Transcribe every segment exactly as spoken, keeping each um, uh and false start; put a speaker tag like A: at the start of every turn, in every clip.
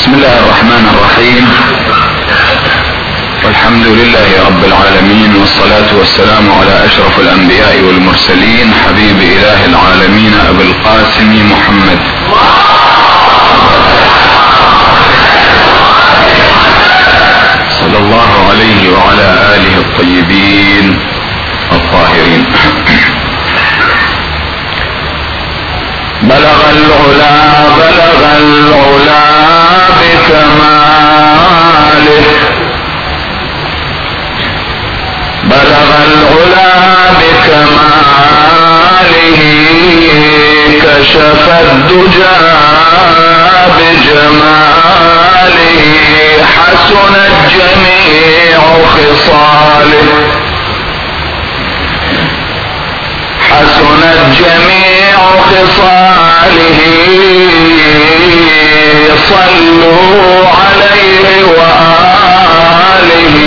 A: بسم الله الرحمن الرحيم، والحمد لله رب العالمين، والصلاة والسلام على أشرف الأنبياء والمرسلين، حبيب إله العالمين أبي القاسم محمد صلى الله عليه وعلى آله الطيبين الطاهرين. بلغ العلا بلغ العلا بكماله، بلغ العلا بكماله، كشف الدجى بجماله، حسنت جميع خصاله، حسنت جميع خصاله، صلوا عليه وآله.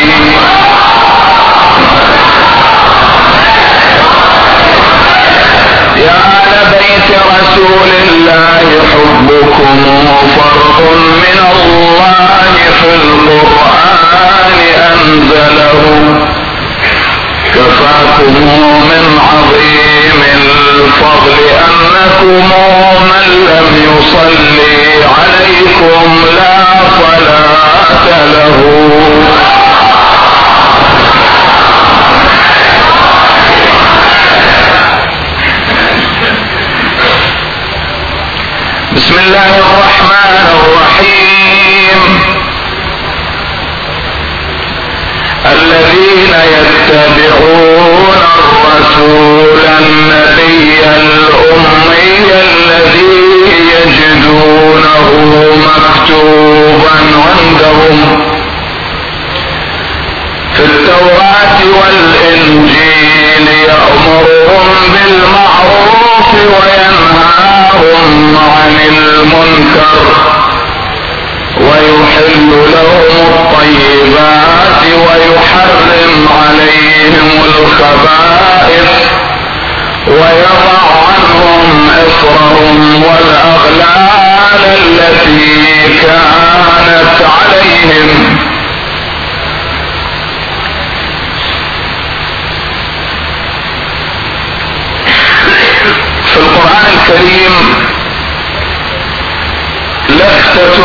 A: يا آل بيت رسول الله حبكم فرض من الله في القرآن أنزله، كفاكم من عظيم الفضل أنكم من لم يصلي عليكم لا صلاة له. بسم الله الرحمن الرحيم. الذين يتبعون الرسول النبي الأمي الذي يجدونه مكتوبا عندهم في التوراة والإنجيل، يأمرهم بالمعروف وينهاهم عن المنكر ويحل لهم الطيبات ويحرم عليهم الخبائث ويضع عنهم إصرهم والأغلال التي كانت عليهم. في القرآن الكريم لفتة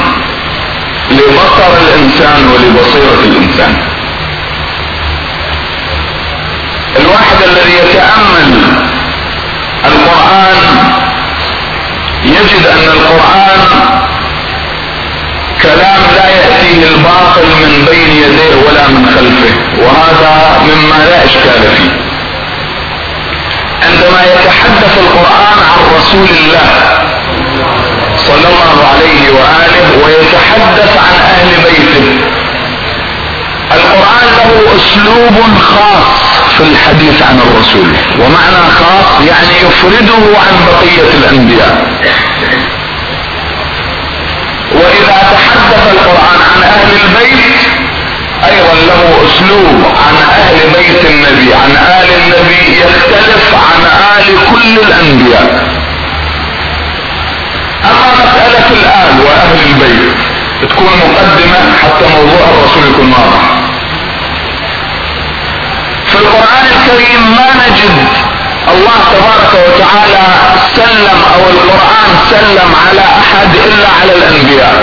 A: لبصر الإنسان ولبصيرة الإنسان. الواحد الذي يتأمل القرآن يجد أن القرآن كلام لا يأتيه الباطل من بين يديه ولا من خلفه، وهذا مما لا إشكال فيه. عندما يتحدث القرآن عن رسول الله صلى الله عليه وآله ويتحدث عن أهل بيته، القرآن له أسلوب خاص في الحديث عن الرسول، ومعنى خاص يعني يفرده عن بقية الأنبياء. وإذا تحدث القرآن عن أهل البيت أيضا له أسلوب عن أهل بيت النبي، عن آل النبي يختلف عن آل كل الأنبياء. أما مسألة الآل وأهل البيت تكون مقدمة حتى موضوع الرسول يكون واضح. في القرآن الكريم ما نجد الله تبارك وتعالى سلم أو القرآن سلم على أحد إلا على الأنبياء.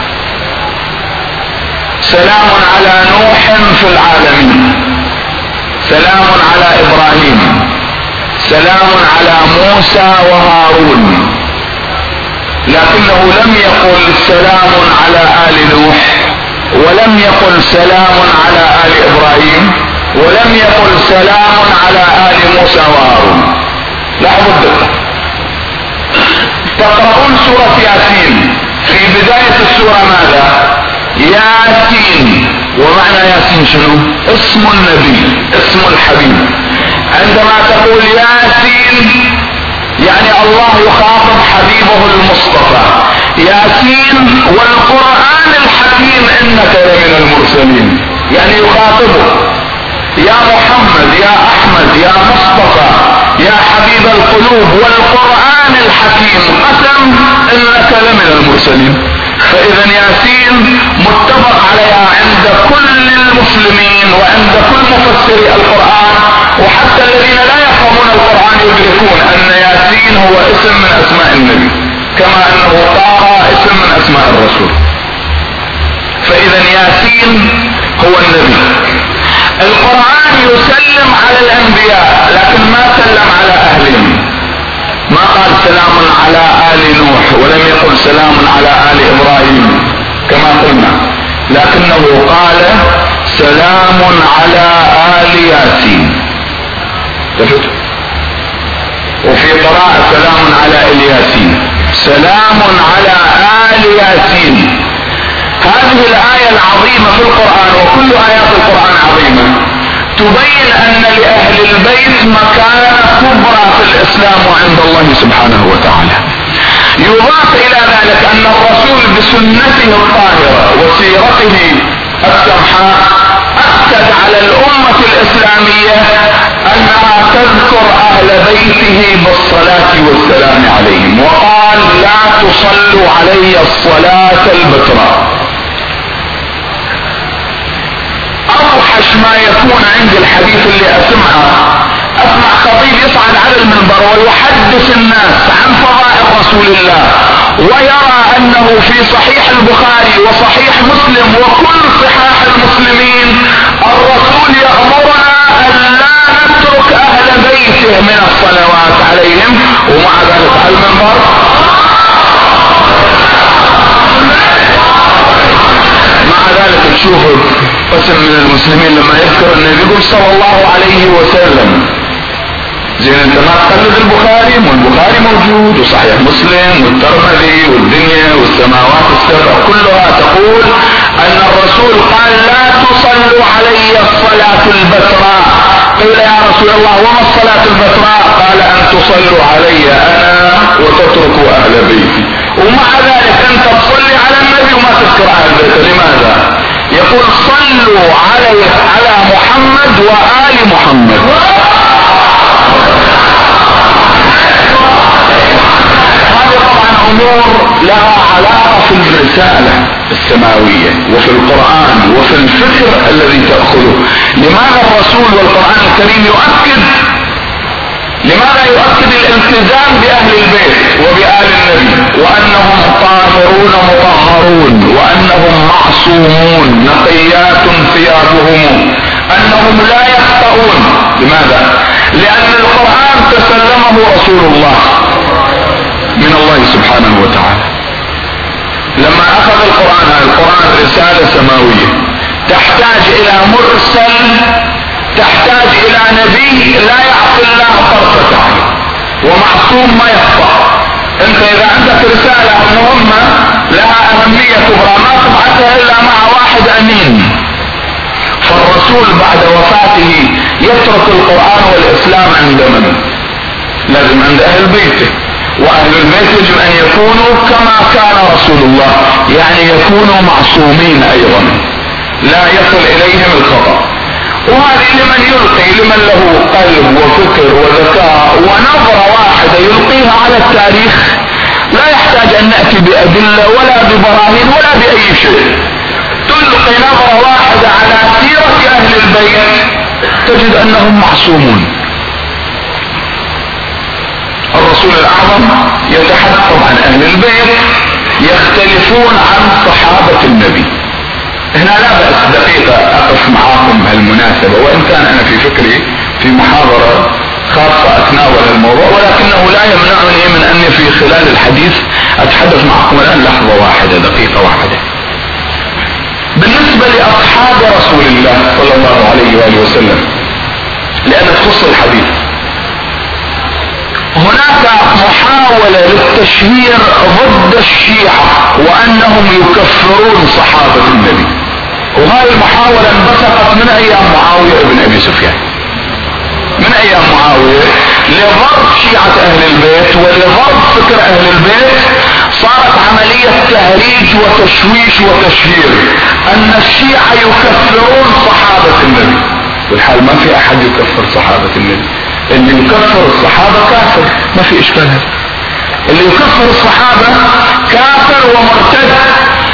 A: سلام على نوح في العالمين، سلام على إبراهيم، سلام على موسى وهارون، لكنه لم يقل سلام على آل نوح، ولم يقل سلام على آل إبراهيم، ولم يقل سلام على آل موسى وهارون. لاحظوا الدقة. تقرؤون سورة ياسين، في بداية السورة ماذا؟ ياسين، ومعنى ياسين شنو؟ اسم النبي، اسم الحبيب. عندما تقول ياسين يعني الله يخاطب حبيبه المصطفى. ياسين والقرآن الحكيم إنك لمن المرسلين، يعني يخاطبه يا محمد يا أحمد يا مصطفى يا حبيب القلوب، والقرآن الحكيم قسم إنك لمن المرسلين. فاذا ياسين متفق عليها عند كل المسلمين وعند كل مفسري القرآن، وحتى الذين لا يفهمون القرآن يدركون ان ياسين هو اسم من اسماء النبي، كما انه طه اسم من اسماء الرسول. فاذا ياسين هو النبي. القرآن يسلم على الانبياء لكن ما سلم على اهلهم، ما قال سلام على آل نوح ولم يقل سلام على آل إبراهيم كما قلنا، لكنه قال سلام على آل ياسين. وفي قراءة سلام على الياسين، سلام على آل ياسين. هذه الآية العظيمة في القرآن وكل آيات القرآن عظيمة تبين ان لأهل البيت مكانة كبرى في الاسلام وعند الله سبحانه وتعالى. يضاف الى ذلك ان الرسول بسنته الطاهرة وسيرته السمحاء اكد على الامة الاسلامية انها تذكر اهل بيته بالصلاة والسلام عليهم، وقال لا تصلوا علي الصلاة البتراء. اوحش ما يكون عندي الحديث اللي اسمعه، اسمع خطيب يصعد على المنبر ويحدث الناس عن فضائل رسول الله ويرى انه في صحيح البخاري وصحيح مسلم وكل صحاح المسلمين الرسول يأمرنا ان لا نترك اهل بيته من الصلوات عليهم، ومع ذلك على المنبر مع ذلك تشوفوا قسم من المسلمين لما يذكر النبي يقول صلى الله عليه وسلم. زين انت ما تقلد البخاري، والبخاري موجود وصحيح مسلم والترمذي والدنيا والسماوات السبع كلها تقول ان الرسول قال لا تصلوا علي الصلاة البتراء. قيل يا رسول الله وما الصلاة البتراء؟ قال ان تصلوا علي انا وتتركوا اهل بيتي. ومع ذلك انت تصلي على النبي وما تذكر اهل بيته، لماذا؟ يقول صلوا علي على محمد وآل محمد. هذه طبعا امور لها علاقة في الرسالة السماوية وفي القرآن وفي الفكر الذي تأخذه. لماذا الرسول والقرآن الكريم يؤكد لماذا يؤكد الالتزام بأهل البيت وبآل النبي وأنهم طاهرون مطهرون وأنهم معصومون نقيات ثيابهم أنهم لا يخطئون؟ لماذا؟ لأن القرآن تسلمه رسول الله من الله سبحانه وتعالى. لما أخذ القرآن القرآن رسالة سماوية تحتاج إلى مرسل، تحتاج الى نبي لا يعصي الله طرفة عين ومعصوم ما يخطأ. انت اذا عندك رسالة مهمة لها اهمية كبرى ما تبعثها الا مع واحد امين. فالرسول بعد وفاته يترك القرآن والاسلام عند من؟ لازم عند اهل بيته، واهل البيت يجب ان يكونوا كما كان رسول الله، يعني يكونوا معصومين ايضا لا يصل اليهم الخطأ. وهذه لمن يلقي، لمن له قلب وفكر وذكاء ونظرة واحدة يلقيها على التاريخ لا يحتاج ان نأتي بأدلة ولا ببراهين ولا بأي شيء. تلقي نظرة واحدة على سيرة اهل البيت تجد انهم معصومون. الرسول الاعظم يتحدث عن اهل البيت يختلفون عن صحابة النبي. هنا لا بأس دقيقة أقف معاكم بهالمناسبة، وإن كان أنا في فكري في محاضرة خاصة أتناول الموضوع، ولكنه لا يمنعني من أني في خلال الحديث أتحدث معكم الآن لحظة واحدة دقيقة واحدة بالنسبة لأصحاب رسول الله صلى الله عليه وآله وسلم، لأن تخص الحديث. هناك محاولة للتشهير ضد الشيعة وأنهم يكفرون صحابة النبي، وهذه المحاولة انبثقت من أيام معاوية بن أبي سفيان. من أيام معاوية لضرب شيعة أهل البيت ولضرب فكر أهل البيت صارت عملية تهريج وتشويش وتشهير أن الشيعة يكفرون صحابة النبي، والحال ما في أحد يكفر صحابة النبي. اللي يكفر الصحابة كافر، ما في اشكال. هذا اللي يكفر الصحابة كافر ومرتد،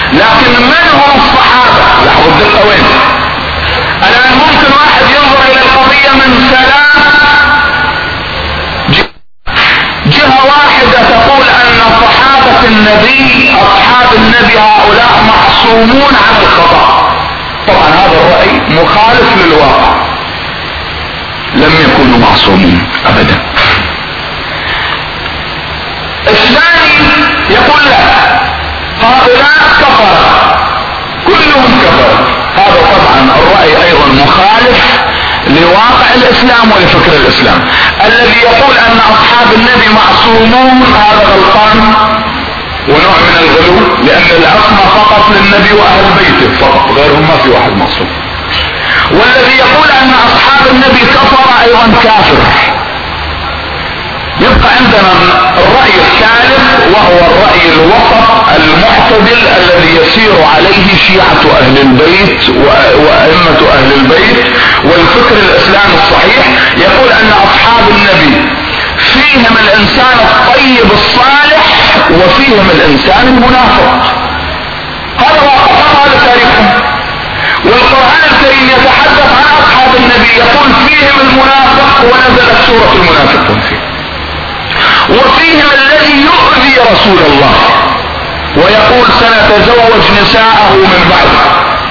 A: النبي اصحاب النبي هؤلاء معصومون عن الخطأ. طبعا هذا الرأي مخالف للواقع، لم يكونوا معصومين ابدا. الثاني يقول لا، هؤلاء كفر كلهم كفر. هذا طبعا الرأي ايضا مخالف لواقع الاسلام ولفكر الاسلام. الذي يقول ان اصحاب النبي معصومون هذا غلطان ونوع من الغلو، لان العصمة فقط للنبي واهل بيته فقط، غيرهم ما في واحد معصوم. والذي يقول ان اصحاب النبي كفر ايضا كافر. يبقى عندنا الرأي الثالث وهو الرأي الوسط المعتدل الذي يسير عليه شيعة اهل البيت وائمة اهل البيت والفكر الاسلامي الصحيح. يقول ان اصحاب النبي فيهم الانسان الطيب الصالح وفيهم الانسان المنافق. هذا واقع، هذا تاريخهم. والقرآن الكريم يتحدث عن اصحاب النبي يقول فيهم المنافق ونزلت سورة المنافقون فيه. وفيهم الذي يؤذي رسول الله ويقول سنتزوج نساءه من بعده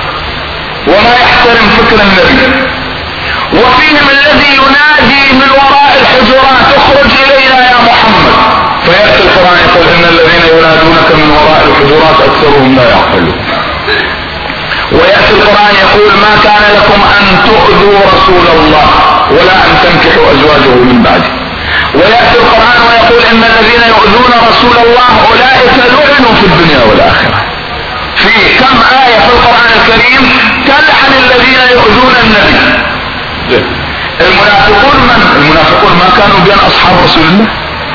A: وما يحترم فكر النبي. وفيهم الذي ينادي من وراء الحجرات اخرج الينا يا محمد، فيأتي القرآن يقول ان الذين ينادونك من وراء الحجرات اكثرهم لا يعقلون. ويأتي القرآن يقول ما كان لكم ان تؤذوا رسول الله ولا ان تنكحوا ازواجه من بعده. ويأتي القرآن ويقول ان الذين يؤذون رسول الله اولئك لعنوا في الدنيا والاخرة. في كم آية في القرآن الكريم تلعن الذين يؤذون النبي. المنافقون من؟ المنافقون ما كانوا بين اصحاب رسول الله.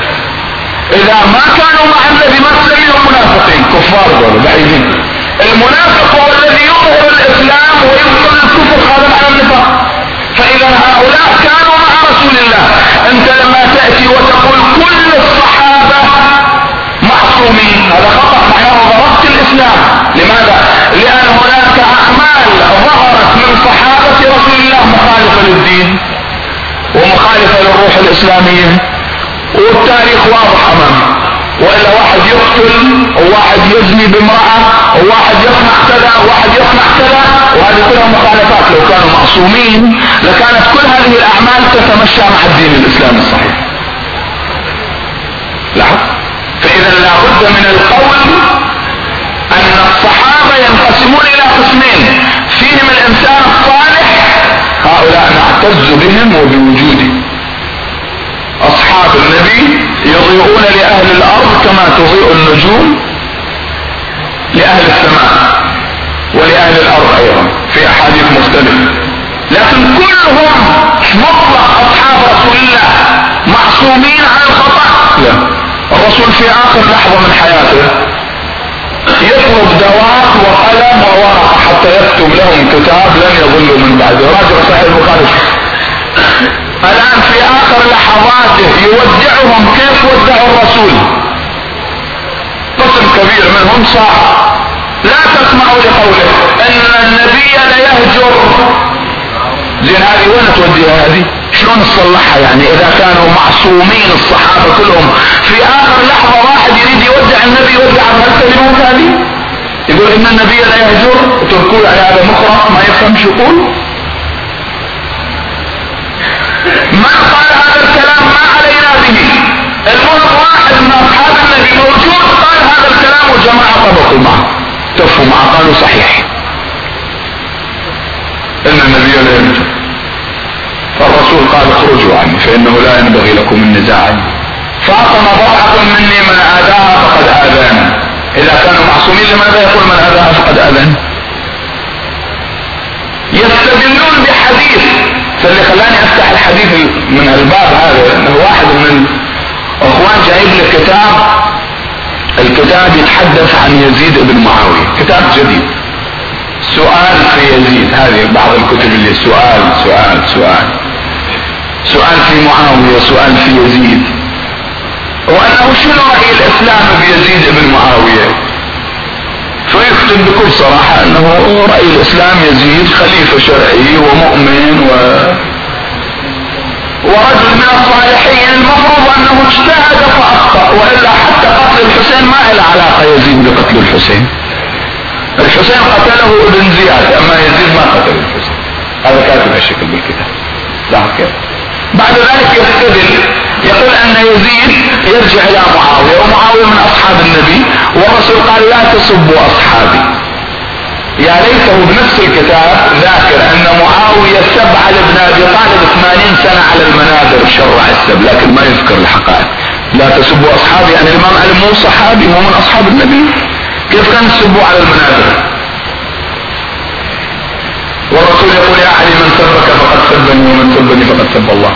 A: اذا ما كانوا مع النبي ما تسميهم منافقين، كفار دول بعيدين. المنافق هو الذي يظهر الاسلام ويبطل الكفر، هذا معنى النفاق. فاذا هؤلاء كانوا مع رسول الله. انت لما تأتي وتقول كل الصحابة معصومين هذا خطأ، معناه ضربت الاسلام. لماذا؟ لان هناك اعمال ظهرت من صحابة رسول الله مخالفة للدين ومخالفة للروح الاسلامية والتاريخ واضح امامه. والا واحد يقتل وواحد يزني بامرأة وواحد يصنع كذا وواحد يصنع كذا، وهذه كلها مخالفات. لو كانوا معصومين لكانت كل هذه الاعمال تتمشى مع الدين الاسلامي الصحيح. لاحظ. فاذا لابد من القول ان الصحابة ينقسمون الى قسمين، فيهم الانسان الصالح هؤلاء نعتز بهم وبوجودهم. اصحاب النبي يضيئون لاهل الارض كما تضيء النجوم لاهل السماء ولاهل الارض ايضا في احاديث مختلفة. لكن كلهم مطلق اصحاب رسول الله معصومين عن الخطأ؟ لا. الرسول في اخر لحظة من حياته يطلب دوات وقلم وورقة حتى يكتب لهم كتاب لن يضلوا من بعده. راجع صحيح البخاري. الان في اخر لحظاته يودعهم كيف ودعوا الرسول. قسم كبير منهم صاح لا تسمعوا لقوله ان النبي ليهجر. زين هذه وين توديها هذه؟ شلون تصلحها يعني اذا كانوا معصومين الصحابة كلهم في اخر لحظة واحد يريد يودع النبي يودع الكلمات هذه؟ يقول ان النبي ليهجر وتركوا على هذا مخرق ما يفهم شو يقول. من قال هذا الكلام ما علينا به. المهم واحد من اصحاب النبي موجود قال هذا الكلام والجماعة طبقوا معه تفوا معه قالوا صحيح ان النبي لا ينجو. فالرسول قال اخرجوا عني فانه لا ينبغي لكم النزاع. فاطمة ضرعة مني من اذاها فقد اذاني. اذا كانوا معصومين لماذا يقول من اذاها فقد اذاني؟ يستدلون بحديث. فاللي خلاني افتح الحديث من الباب هذا انه واحد من الاخوان جايب لي كتاب، الكتاب يتحدث عن يزيد بن معاوية، كتاب جديد سؤال في يزيد. هذه بعض الكتب اللي سؤال سؤال سؤال سؤال في معاوية سؤال في يزيد، وانه شنو رأي الاسلام بيزيد بن معاوية. فيكتب بكل صراحة انه رأي الاسلام يزيد خليفة شرعي ومؤمن و... ورجل من الصالحين، المفروض انه اجتهد فاخطأ، والا حتى قتل الحسين ما له علاقة يزيد بقتل الحسين. الحسين قتله ابن زياد، اما يزيد ما قتل الحسين. هذا كاتب هالشكل بالكتاب. لاحظ كيف؟ بعد ذلك يستدل يقول ان يزيد يرجع الى معاوية، ومعاوية من اصحاب النبي، والرسول قال لا تسبوا اصحابي. يا ليته بنفس الكتاب ذاكر ان معاوية سب على ابن ابي طالب ثمانين سنة على المنابر شرع السب، لكن ما يذكر الحقائق. لا تسبوا اصحابي، يعني الامام علي مو صحابي، هو من اصحاب النبي، كيف كان تسبوا على المنابر؟ والرسول يقول يا علي من سبك فقد سبني ومن سبني فقد سب الله.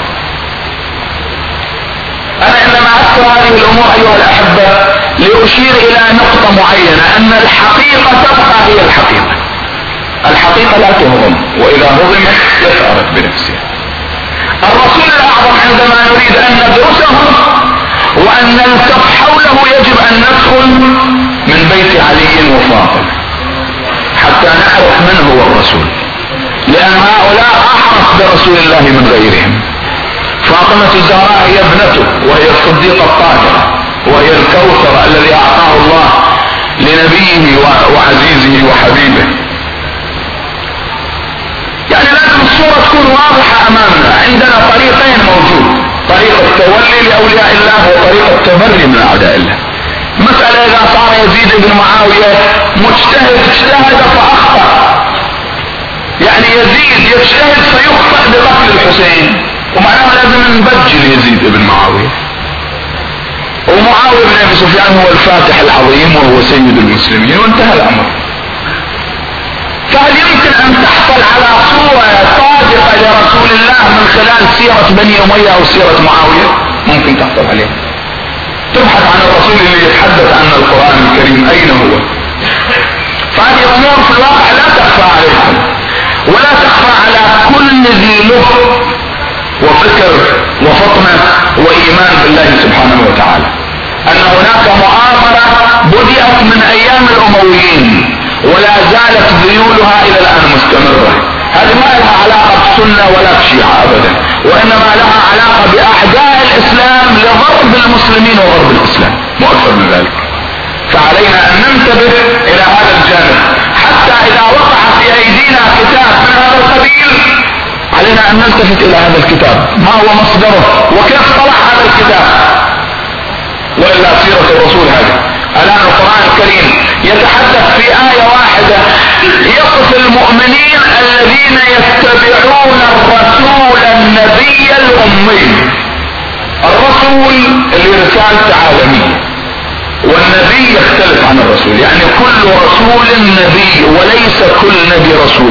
A: انا انما اذكر هذه الامور ايها الاحبة لاشير الى نقطة معينة، ان الحقيقة تبقى هي الحقيقة. الحقيقة لا تهضم، واذا هضمت يسأرت بنفسها. الرسول الاعظم عندما نريد ان ندرسه وان نلتف حوله يجب ان ندخل من بيت علي وفاطمة حتى نعرف من هو الرسول، لان هؤلاء احرص برسول الله من غيرهم. فاطمة الزهراء هي ابنته، وهي الصديقة الطاهرة، وهي الكوثر الذي اعطاه الله لنبيه وعزيزه وحبيبه. يعني لازم الصورة تكون واضحة امامنا. عندنا طريقين موجود، طريق التولي لاولياء الله وطريق التبري من اعداء الله. مسألة اذا صار يزيد بن معاوية مجتهد اجتهد فاخطأ، يعني يزيد يجتهد فيخطئ بقتل الحسين، ومعناه لازم نبجل يزيد بن معاوية. ومعاوية بن ابي سفيان هو الفاتح العظيم وهو سيد المسلمين وانتهى الامر. فهل يمكن ان تحصل على صورة صادقة لرسول الله من خلال سيرة بني امية او سيرة معاوية؟ ممكن تحصل عليه. تبحث عن الرسول اللي يتحدث عن القرآن الكريم اين هو. فهذه الامور في الواقع لا تخفى عليكم، ولا تخفى على كل ذي لب وفكر وفطنة وإيمان بالله سبحانه وتعالى، أن هناك مؤامرة بدأت من أيام الأمويين ولا زالت ذيولها إلى الآن مستمرة. هذه ما لها علاقة بالسنة ولا بالشيعة أبدا، وإنما لها علاقة بأعداء الإسلام لضرب المسلمين وضرب الإسلام، مؤثر من ذلك. فعلينا أن ننتبه إلى هذا الجانب، حتى إذا وقع في أيدينا كتاب من هذا القبيل علينا ان نلتفت الى هذا الكتاب، ما هو مصدره وكيف طلع هذا الكتاب، والا سيرة الرسول هذه. الان القرآن الكريم يتحدث في آية واحدة يصف المؤمنين الذين يتبعون الرسول النبي الامي. الرسول اللي رسالته عالمية، والنبي يختلف عن الرسول، يعني كل رسول نبي وليس كل نبي رسول.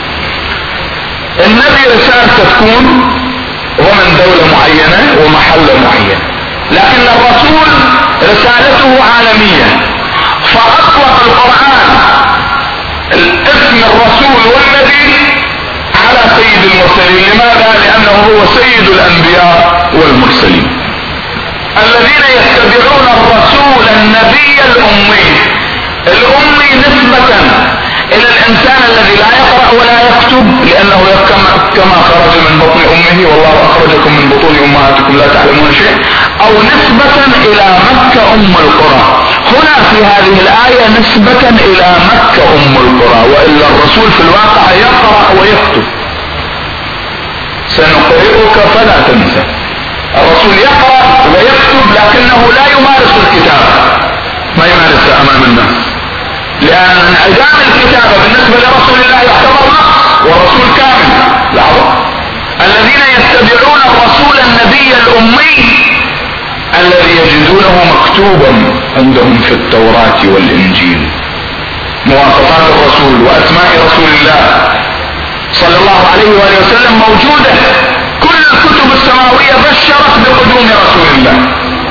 A: النبي رسالته تكون ومن دولة معينة ومحل معين، لكن الرسول رسالته عالمية. فأطلق القرآن الاسم الرسول والنبي على سيد المرسلين. لماذا؟ لأنه هو سيد الأنبياء والمرسلين الذين يتبعون الرسول النبي الأمي. الأمي نسبة الى الانسان الذي لا يقرأ ولا يكتب، لانه كما خرج من بطن امه والله اخرجكم من بطون امهاتكم لا تعلمون شيء، او نسبة الى مكة ام القرى. هنا في هذه الاية نسبة الى مكة ام القرى، والا الرسول في الواقع يقرأ ويكتب. سنقرئك فلا تنسى. الرسول يقرأ ويكتب لكنه لا يمارس الكتابة، ما يمارسها امام الناس، لأن انعدام الكتابة بالنسبة لرسول الله يعتبر نقص، والرسول كامل. لاحظوا الذين يتبعون الرسول النبي الأمي الذي يجدونه مكتوبا عندهم في التوراة والإنجيل، مواصفات الرسول وأسماء رسول الله صلى الله عليه وآله وسلم موجودة. كل الكتب السماوية بشرت بقدوم رسول الله،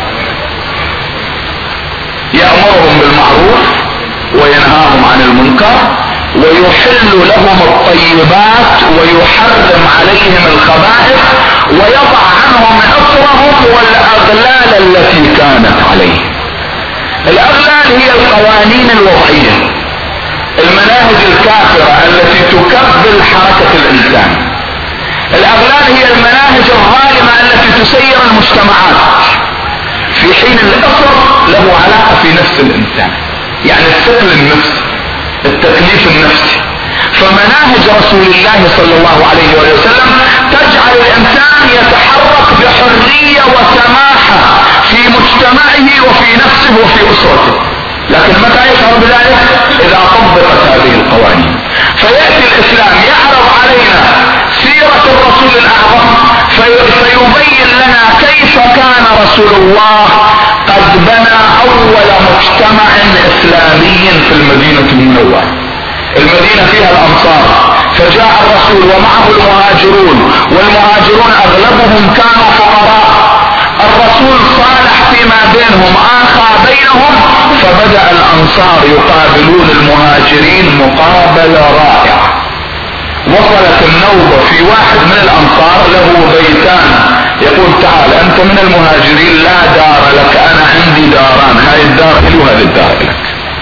A: يأمرهم بالمعروف وينهاهم عن المنكر ويحل لهم الطيبات ويحرم عليهم الخبائث ويضع عنهم إصرهم والأغلال التي كانت عليهم. الأغلال هي القوانين الوضعية، المناهج الكافرة التي تكبل حركة الإنسان. الأغلال هي المناهج الظالمة التي تسير المجتمعات، في حين الأسر له علاقة في نفس الإنسان، يعني الثقل النفسي، التكليف النفسي. فمناهج رسول الله صلى الله عليه وسلم تجعل الإنسان يتحرك بحرية وسماحة في مجتمعه وفي نفسه وفي أسرته، لكن متى يشعر بذلك؟ إذا طبقت هذه القوانين. فيأتي الإسلام يعرض علينا سيرة الرسول الأعظم فيبين لنا كيف كان رسول الله قد بنى أول مجتمع إسلامي في المدينة المنورة. المدينة فيها الأنصار، فجاء الرسول ومعه المهاجرون، والمهاجرون أغلبهم كانوا فقراء. الرسول صالح فيما بينهم، آخى بينهم، فبدأ الأنصار يقابلون المهاجرين مقابلة رائعة. وصلت النوبة في واحد من الأنصار له بيتان، يقول تعال أنت من المهاجرين لا دار لك، أنا عندي داران، هاي الدار لي وهذه الدار لك.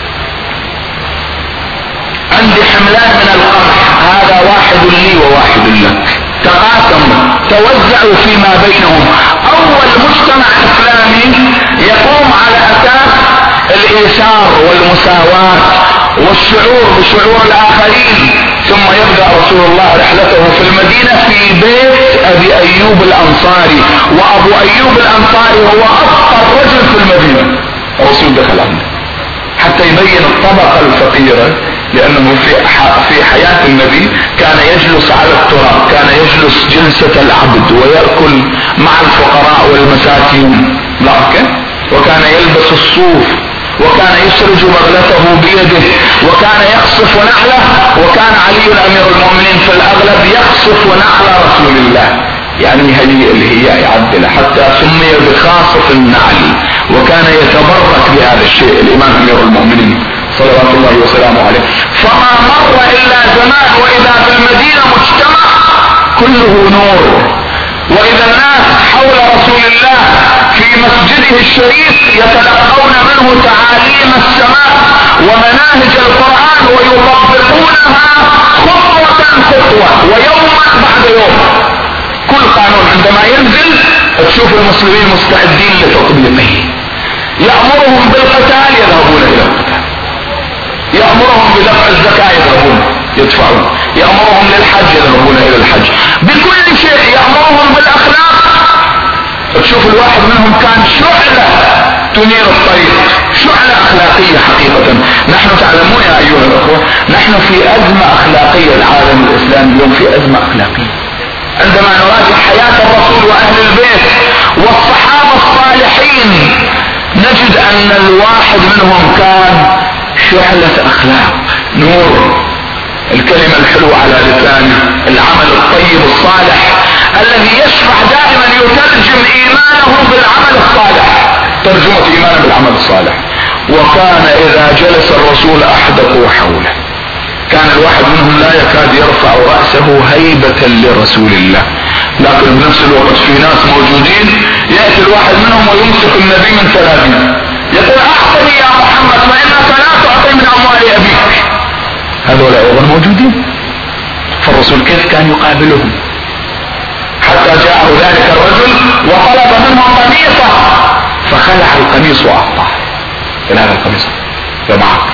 A: عندي حملان من القمح، هذا واحد لي وواحد لك. تقاسموا توزعوا فيما بينهم. أول مجتمع إسلامي يقوم على أساس الإيثار والمساواة والشعور بشعور الآخرين. ثم يبدأ رسول الله رحلته في المدينة في بيت أبي أيوب الأنصاري، وأبو أيوب الأنصاري هو أفقر رجل في المدينة. الرسول دخل عنده حتى يبين الطبقة الفقيرة، لأنه في في حياة النبي كان يجلس على التراب، كان يجلس جلسة العبد ويأكل مع الفقراء والمساكين، وكان يلبس الصوف، وكان يسرج بغلته بيده، وكان يقصف نعله. وكان علي أمير المؤمنين في الأغلب يقصف نعل رسول الله، يعني هذه اللي هي يعدل حتى سمي بخاصف النعل، وكان يتبرك بهذا الشيء الإمام أمير المؤمنين صلوات الله وسلامه عليه. فما مر إلا زمان وإذا في المدينة مجتمع كله نور، وإذا الناس حول رسول الله في مسجده الشريف يتلقون منه تعاليم السماء ومناهج القرآن ويطبقونها خطوة خطوة ويوما بعد يوم. كل قانون عندما ينزل تشوف المسلمين مستعدين لتطبيقه. يأمرهم بالقتال يذهبون إلى القتال، يأمرهم بدفع الزكاة يذهبون يدفعون، يأمرهم للحج يذهبون إلى الحج، بكل شيء. يأمرهم بالأخلاق، تشوف الواحد منهم كان شعلة تنير الطريق، شعلة أخلاقية حقيقة. نحن تعلمون يا أيها الأخوة نحن في أزمة أخلاقية، العالم الإسلامي اليوم في أزمة أخلاقية. عندما نراجع حياة الرسول وأهل البيت والصحابة الصالحين نجد أن الواحد منهم كان شعلة أخلاق، نور، الكلمة الحلوة على لسانه، العمل الطيب الصالح الذي يشرح دائما يترجم إيمانه بالعمل الصالح، ترجمة إيمانه بالعمل الصالح. وكان إذا جلس الرسول أحدقوا حوله، كان الواحد منهم لا يكاد يرفع رأسه هيبة لرسول الله. لكن بنفس الوقت في ناس موجودين يأتي الواحد منهم ويمسك النبي من ثلاثين يقول أعطني يا محمد فإنك لا تعطي من أموال أبيك. هذول أيضا موجودين. فالرسول كيف كان يقابلهم؟ حتى جاءه ذلك الرجل وطلب منه قميصه فخلع القميص وأعطاه، إلى هذا القميص يا معك.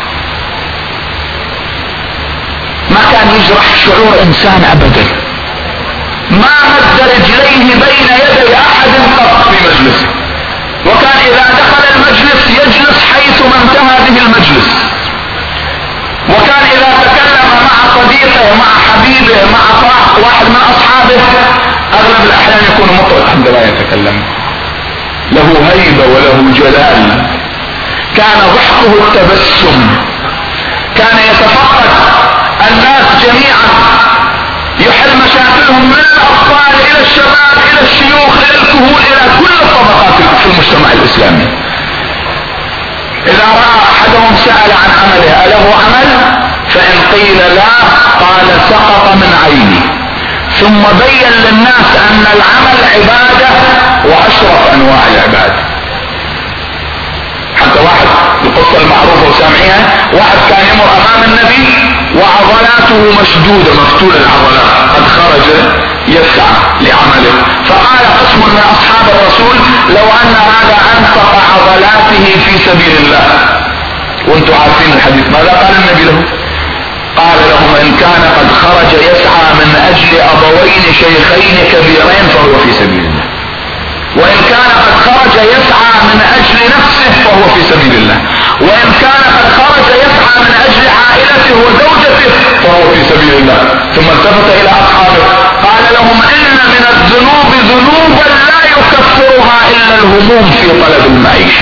A: ما كان يجرح شعور إنسان أبدا، ما مد رجليه بين يدي أحد قط في مجلسه، وكان إذا دخل المجلس يجلس حيث ما انتهى به المجلس، وكان إذا تكلم مع صديقه مع حبيبه مع صاحب واحد من أصحابه أغلب الأحيان يكون مطرق عندما يتكلم، له هيبة وله جلال. كان ضحكه التبسم، كان يتفقد الناس جميعا، يحل مشاكلهم من الأطفال إلى الشباب إلى الشيوخ إلى الكهول إلى كل الطبقات في المجتمع الإسلامي. إذا رأى أحدهم سأل عن عمله أله عمل؟ فإن قيل لا قال سقط من عيني، ثم بين للناس أن العمل عبادة وأشرف أنواع العبادة. حتى واحد القصة المعروفة وسامعيها، واحد كان يمر أمام قدام النبي وعضلاته مشدودة مفتولة العضلات، قد خرج يسعى لعمله. فقال قسم من اصحاب الرسول لو ان هذا انفق عضلاته في سبيل الله. وانتم عارفين الحديث ماذا قال النبي له؟ قال لهم ان كان قد خرج يسعى من اجل ابوين شيخين كبيرين فهو في سبيل الله، وان كان قد خرج يسعى من اجل نفسه فهو في سبيل الله، وان كان قد خرج يسعى من اجل عائلته وزوجته فهو في سبيل الله. ثم التفت الى اصحابه قال لهم ان من الذنوب ذنوبا لا يكفرها الا الهموم في طلب المعيشة.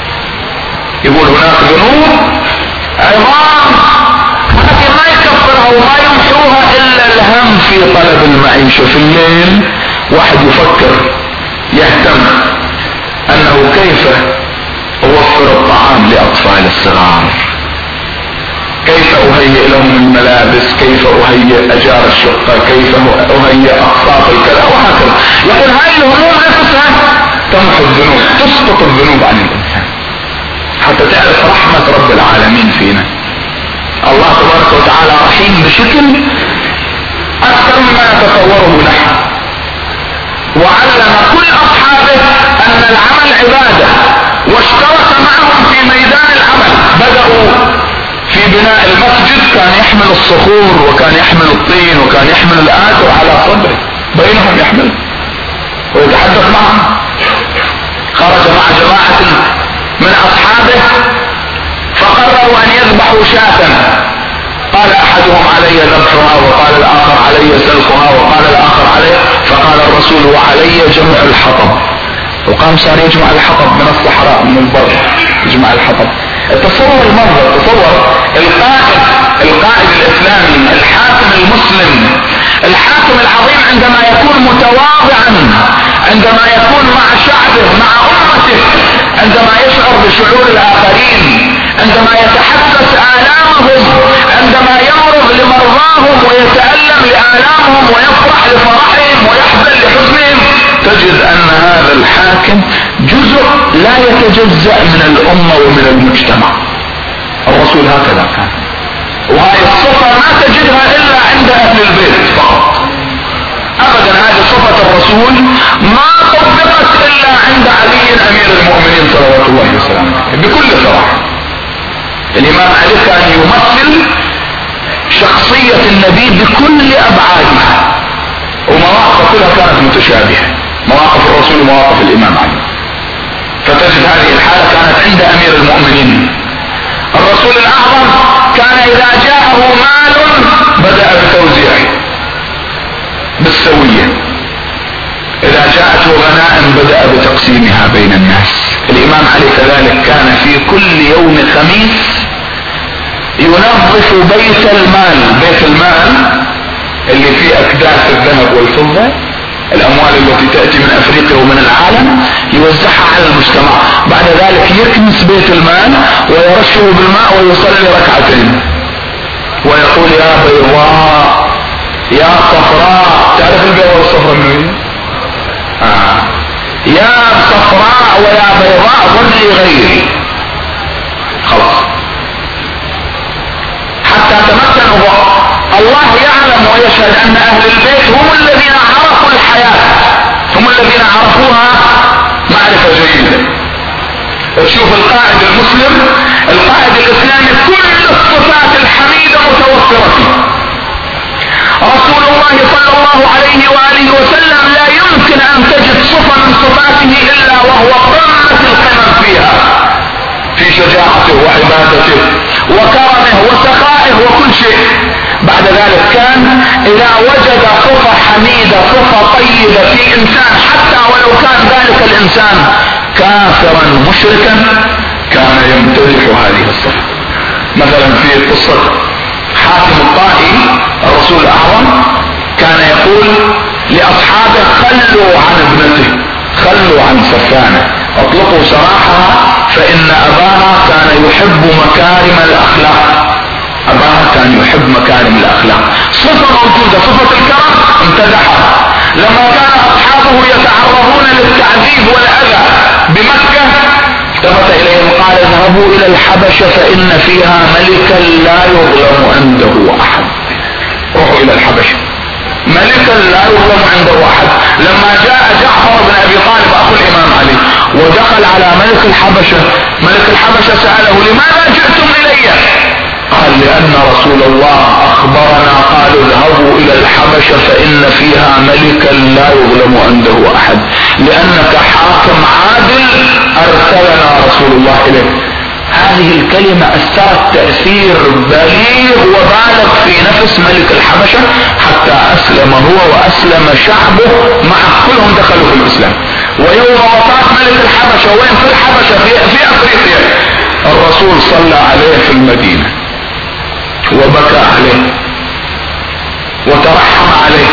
A: يقول هناك ذنوب عظام هذه ما يكفرها وما يمحوها الا الهم في طلب المعيشة. في الليل واحد يفكر يهتم انه كيف اوفر الطعام لاطفال الصغار، كيف اهيئ لهم الملابس، كيف اهيئ اجار الشقة، كيف اهيئ اقساط الكلام وهكذا. يقول هاي الهموم نفسها تمحو الذنوب، تسقط الذنوب عن الانسان، حتى تعرف رحمة رب العالمين فينا. الله تبارك وتعالى رحيم بشكل اكثر مما نتصوره نحن، وعلم كل اصحابه ان العمل عبادة، واشترك معهم في ميدان العمل. بدأوا في بناء المسجد، كان يحمل الصخور وكان يحمل الطين وكان يحمل الآجر على صدره، بينهم يحمل ويتحدث معهم. خرج مع جماعة من اصحابه فقرروا ان يذبحوا شاة، قال احدهم علي ذبحها وقال الاخر علي سلخها وقال الاخر علي، فقال الرسول وعلي جمع الحطب. وقام صار يجمع الحطب من الصحراء من البر، يجمع الحطب. تصور المنظر، تصور القائد القائد الاسلامي الحاكم المسلم الحاكم العظيم عندما يكون متواضعا، عندما يكون مع شعبه مع امته، عندما يشعر بشعور الاخرين، عندما يتحسس آلامهم، عندما يمرض لمرضاهم ويتألم لآلامهم ويفرح لفرحهم ويحزن لحزنهم، تجد ان هذا الحاكم جزء لا يتجزأ من الامة ومن المجتمع. الرسول هكذا كان، وهذه الصفة ما تجدها الا عند اهل البيت فقط. ابدا هذه صفة الرسول ما طبقت الا عند علي امير المؤمنين صلوات الله وسلامه بكل صراحة. الامام علي كان يمثل شخصية النبي بكل ابعادها، ومواقف كلها كانت متشابهة، مواقف الرسول ومواقف الامام علي. فتجد هذه الحالة كانت عند امير المؤمنين. الرسول الاعظم كان اذا جاءه مال بدأ بتوزيعه بالسوية، اذا جاءته غنائم بدأ بتقسيمها بين الناس. الامام علي كذلك كان في كل يوم خميس ينظف بيت المال، بيت المال اللي فيه اكداس الذهب والفضة، الاموال التي تأتي من افريقيا ومن العالم، يوزعها على المجتمع. بعد ذلك يكنس بيت المال ويرشه بالماء ويصلي ركعتين ويقول يا بيضاء يا صفراء. تعرف البيضاء والصفراء من وين؟ آه. يا صفراء ويا بيضاء ظلي غيري. خلاص حتى تمكنوا. الله يعلم ويشهد ان اهل البيت هم الذين عرفوا الحياة، هم الذين عرفوها معرفة جيدة. تشوف القائد المسلم القائد الاسلامي كل الصفات الحميدة متوفرة فيه. رسول الله صلى الله عليه وآله وسلم لا يمكن ان تجد صفة من صفاته الا وهو قمة القمم فيها، في شجاعته وعبادته وكرمه وسخائه وكل شيء. بعد ذلك كان اذا وجد صفة حميدة صفة طيبة في انسان حتى ولو كان ذلك الانسان كافرا مشركا كان يمتدح هذه الصفة. مثلا في قصة حاتم الطائي الرسول الاعظم كان يقول لاصحابه خلوا عن ابنته، خلوا عن سفانه، اطلقوا سراحها فان اباها كان يحب مكارم الاخلاق. اباها كان يحب مكارم الاخلاق، صفة موجودة، صفة الكرم امتدحها. لما كان اصحابه يتعرضون للتعذيب والاذى بمكة التفت اليهم قال قال اذهبوا الى الحبشة فان فيها ملكا لا يظلم عنده احد. روحوا الى الحبشة، ملكا لا يظلم عنده احد. لما جاء جعفر بن ابي طالب اخو الامام علي ودخل على ملك الحبشة، ملك الحبشة سأله لماذا جئتم الي؟ قال لان رسول الله اخبرنا قال اذهبوا الى الحبشة فان فيها ملكا لا يظلم عنده احد، لانك حاكم عادل ارسلنا رسول الله اليه. هذه الكلمة اثرت تأثير بليغ وبالغ في نفس ملك الحبشة حتى اسلم هو واسلم شعبه، مع كلهم دخلوا في الاسلام. ويوم وفاة ملك الحبشة وين في الحبشة في, في افريقيا، الرسول صلى عليه في المدينة وبكى عليه وترحم عليه،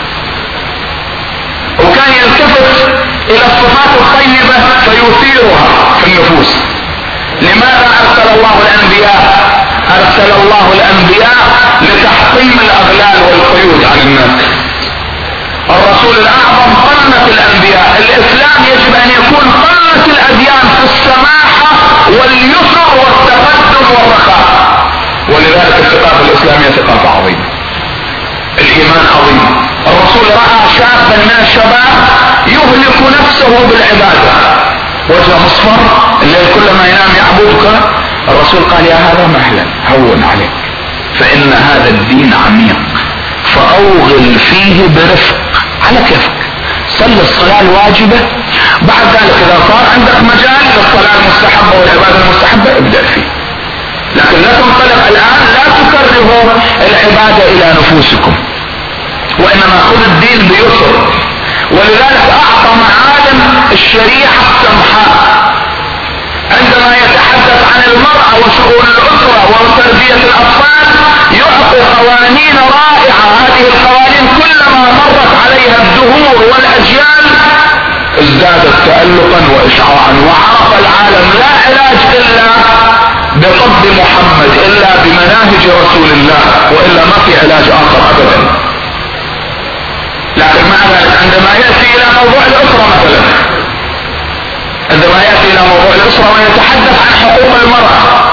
A: وكان يلتفت الى الصفات الطيبة فيثيرها في النفوس. لماذا ارسل الله الانبياء؟ ارسل الله الانبياء لتحطيم الاغلال والقيود عن الناس. الرسول الاعظم قمة الانبياء. الاسلام يجب ان يكون قمة الاديان في السماحة واليسر والتقدم والرخاء، ولذلك الثقافة الاسلامية ثقافة عظيمة، الايمان عظيم. الرسول رأى شابا من الشباب يهلك نفسه بالعبادة، وجه مصفر الليل كلما ينام يعبدك. الرسول قال يا هذا مهلا هون عليك، فان هذا الدين عميق فاوغل فيه برفق على كيفك. صل الصلاة الواجبة، بعد ذلك اذا صار عندك مجال للصلاة المستحبة والعبادة المستحبة ابدأ فيه، لكن لا تنطلق الان، لا تكرهوا العبادة الى نفوسكم، وانما خذ الدين بيسر. ولذلك اعطى معالم الشريعة السمحاء عندما يتحدث عن المرأة وشؤون الاسرة وتربية الاطفال، يعطي قوانين رائعة. هذه القوانين كلما مرت عليها الدهور والاجيال ازدادت تألقا واشعاعا، وعرف العالم لا علاج الا بطب محمد، الا بمناهج رسول الله، والا ما في علاج اخر ابدا. لكن مع ذلك عندما يأتي الى موضوع الاسرة مثلا، عندما يأتي الى موضوع الاسرة ويتحدث عن حقوق المرأة،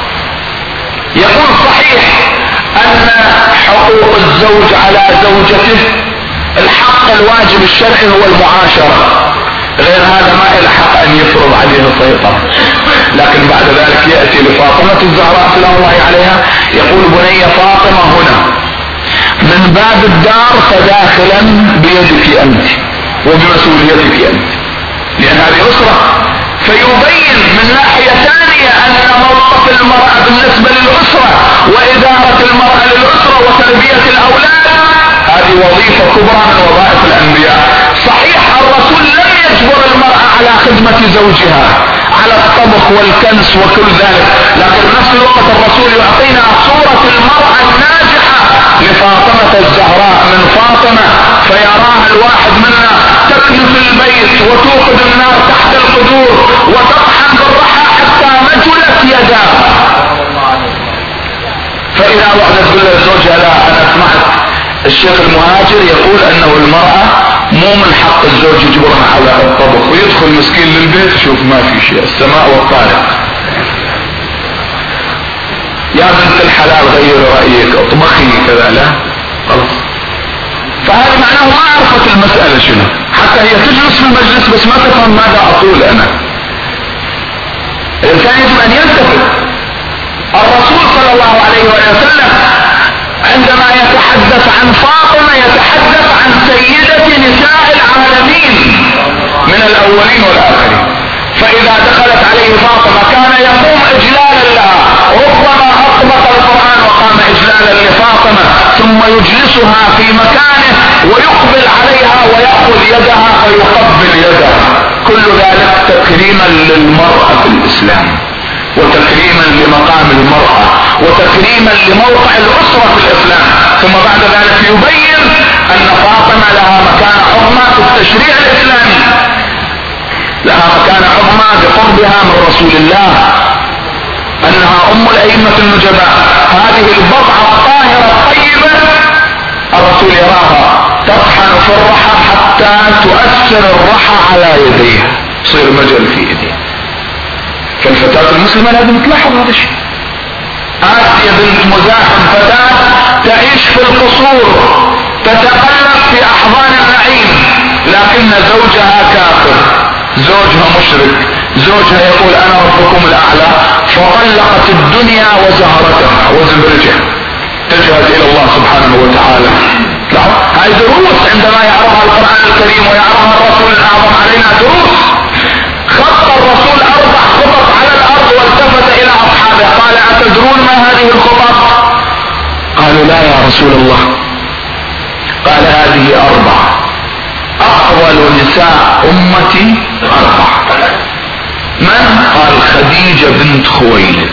A: يقول صحيح ان حقوق الزوج على زوجته الحق الواجب الشرعي هو المعاشرة، غير هذا ما له حق ان يفرض عليه السيطرة. لكن بعد ذلك يأتي لفاطمة الزهراء سلام الله عليها يقول بني فاطمة هنا من باب الدار فداخلا بيدك انت وبمسؤوليتك انت، لان هذه اسرة. فيبين من ناحية ثانية ان موقف المرأة بالنسبة للاسرة وادارة المرأة للاسرة وتربية الاولاد هذه وظيفة كبرى من وظائف الانبياء. صحيح الرسول لم يجبر المرأة على خدمة زوجها، على الطبخ والكنس وكل ذلك، لكن نفس الوقت الرسول يعطينا صورة المرأة الناجحة لفاطمة الزهراء من فاطمة، فيراها الواحد منا تكنس البيت وتوقد النار تحت القدور وتطحن بالرحى حتى مجلت يداها. فإذا وقت تقول لزوجها لا، أنا سمعت الشيخ المهاجر يقول أنه المرأة مو من حق الزوج يجبرها على الطبخ، ويدخل مسكين للبيت يشوف ما في شيء، السماء والطارق. يا بنت الحلال غير رأيك اطبخي كذا، لا خلاص. فهذا معناه ما عرفت المسألة شنو، حتى هي تجلس في المجلس بس ما تفهم ماذا أقول أنا. الإنسان يجب أن يلتفت. الرسول صلى الله عليه وسلم عندما يتحدث عن فاطمة يتحدث عن سيدة نساء العالمين من الأولين والآخرين. فإذا دخلت عليه فاطمة كان يقوم إجلالا لها، ربما أطبق القرآن وقام إجلالا لفاطمة، ثم يجلسها في مكانه ويقبل عليها ويأخذ يدها فيقبل يدها. كل ذلك تكريما للمرأة في الإسلام، وتكريما لمقام المرأة، وتكريما لموقع الأسرة في الإسلام. ثم بعد ذلك يبين أن فاطمة لها مكانة عظمى في التشريع الإسلامي، لها مكانة عظمى بقربها من رسول الله، أنها أم الأئمة النجباء. هذه البضعة الطاهرة الطيبة الرسول يراها تطحن في الرحى حتى تؤثر الرحى على يديها، يصير مجل في يديها. فالفتاة المسلمة لازم تلاحظ هذا الشيء. آسيا بنت مزاحم فتاة تعيش في القصور تتقلب في أحضان النعيم، لكن زوجها كافر، زوجها مشرك، زوجها يقول أنا ربكم الأعلى، فطلقت الدنيا وزهرتها وزبرجها، تجهد إلى الله سبحانه وتعالى. هاي دروس عندما يعرضها القرآن الكريم ويعرضها الرسول الأعظم علينا، دروس. خط الرسول أربع خطط على الأرض والتفت إلى أصحابه قال أتدرون ما هذه الخطط؟ قالوا لا يا رسول الله. قال هذه أربع، أفضل نساء أمتي أربع. من؟ قال خديجة بنت خويلد،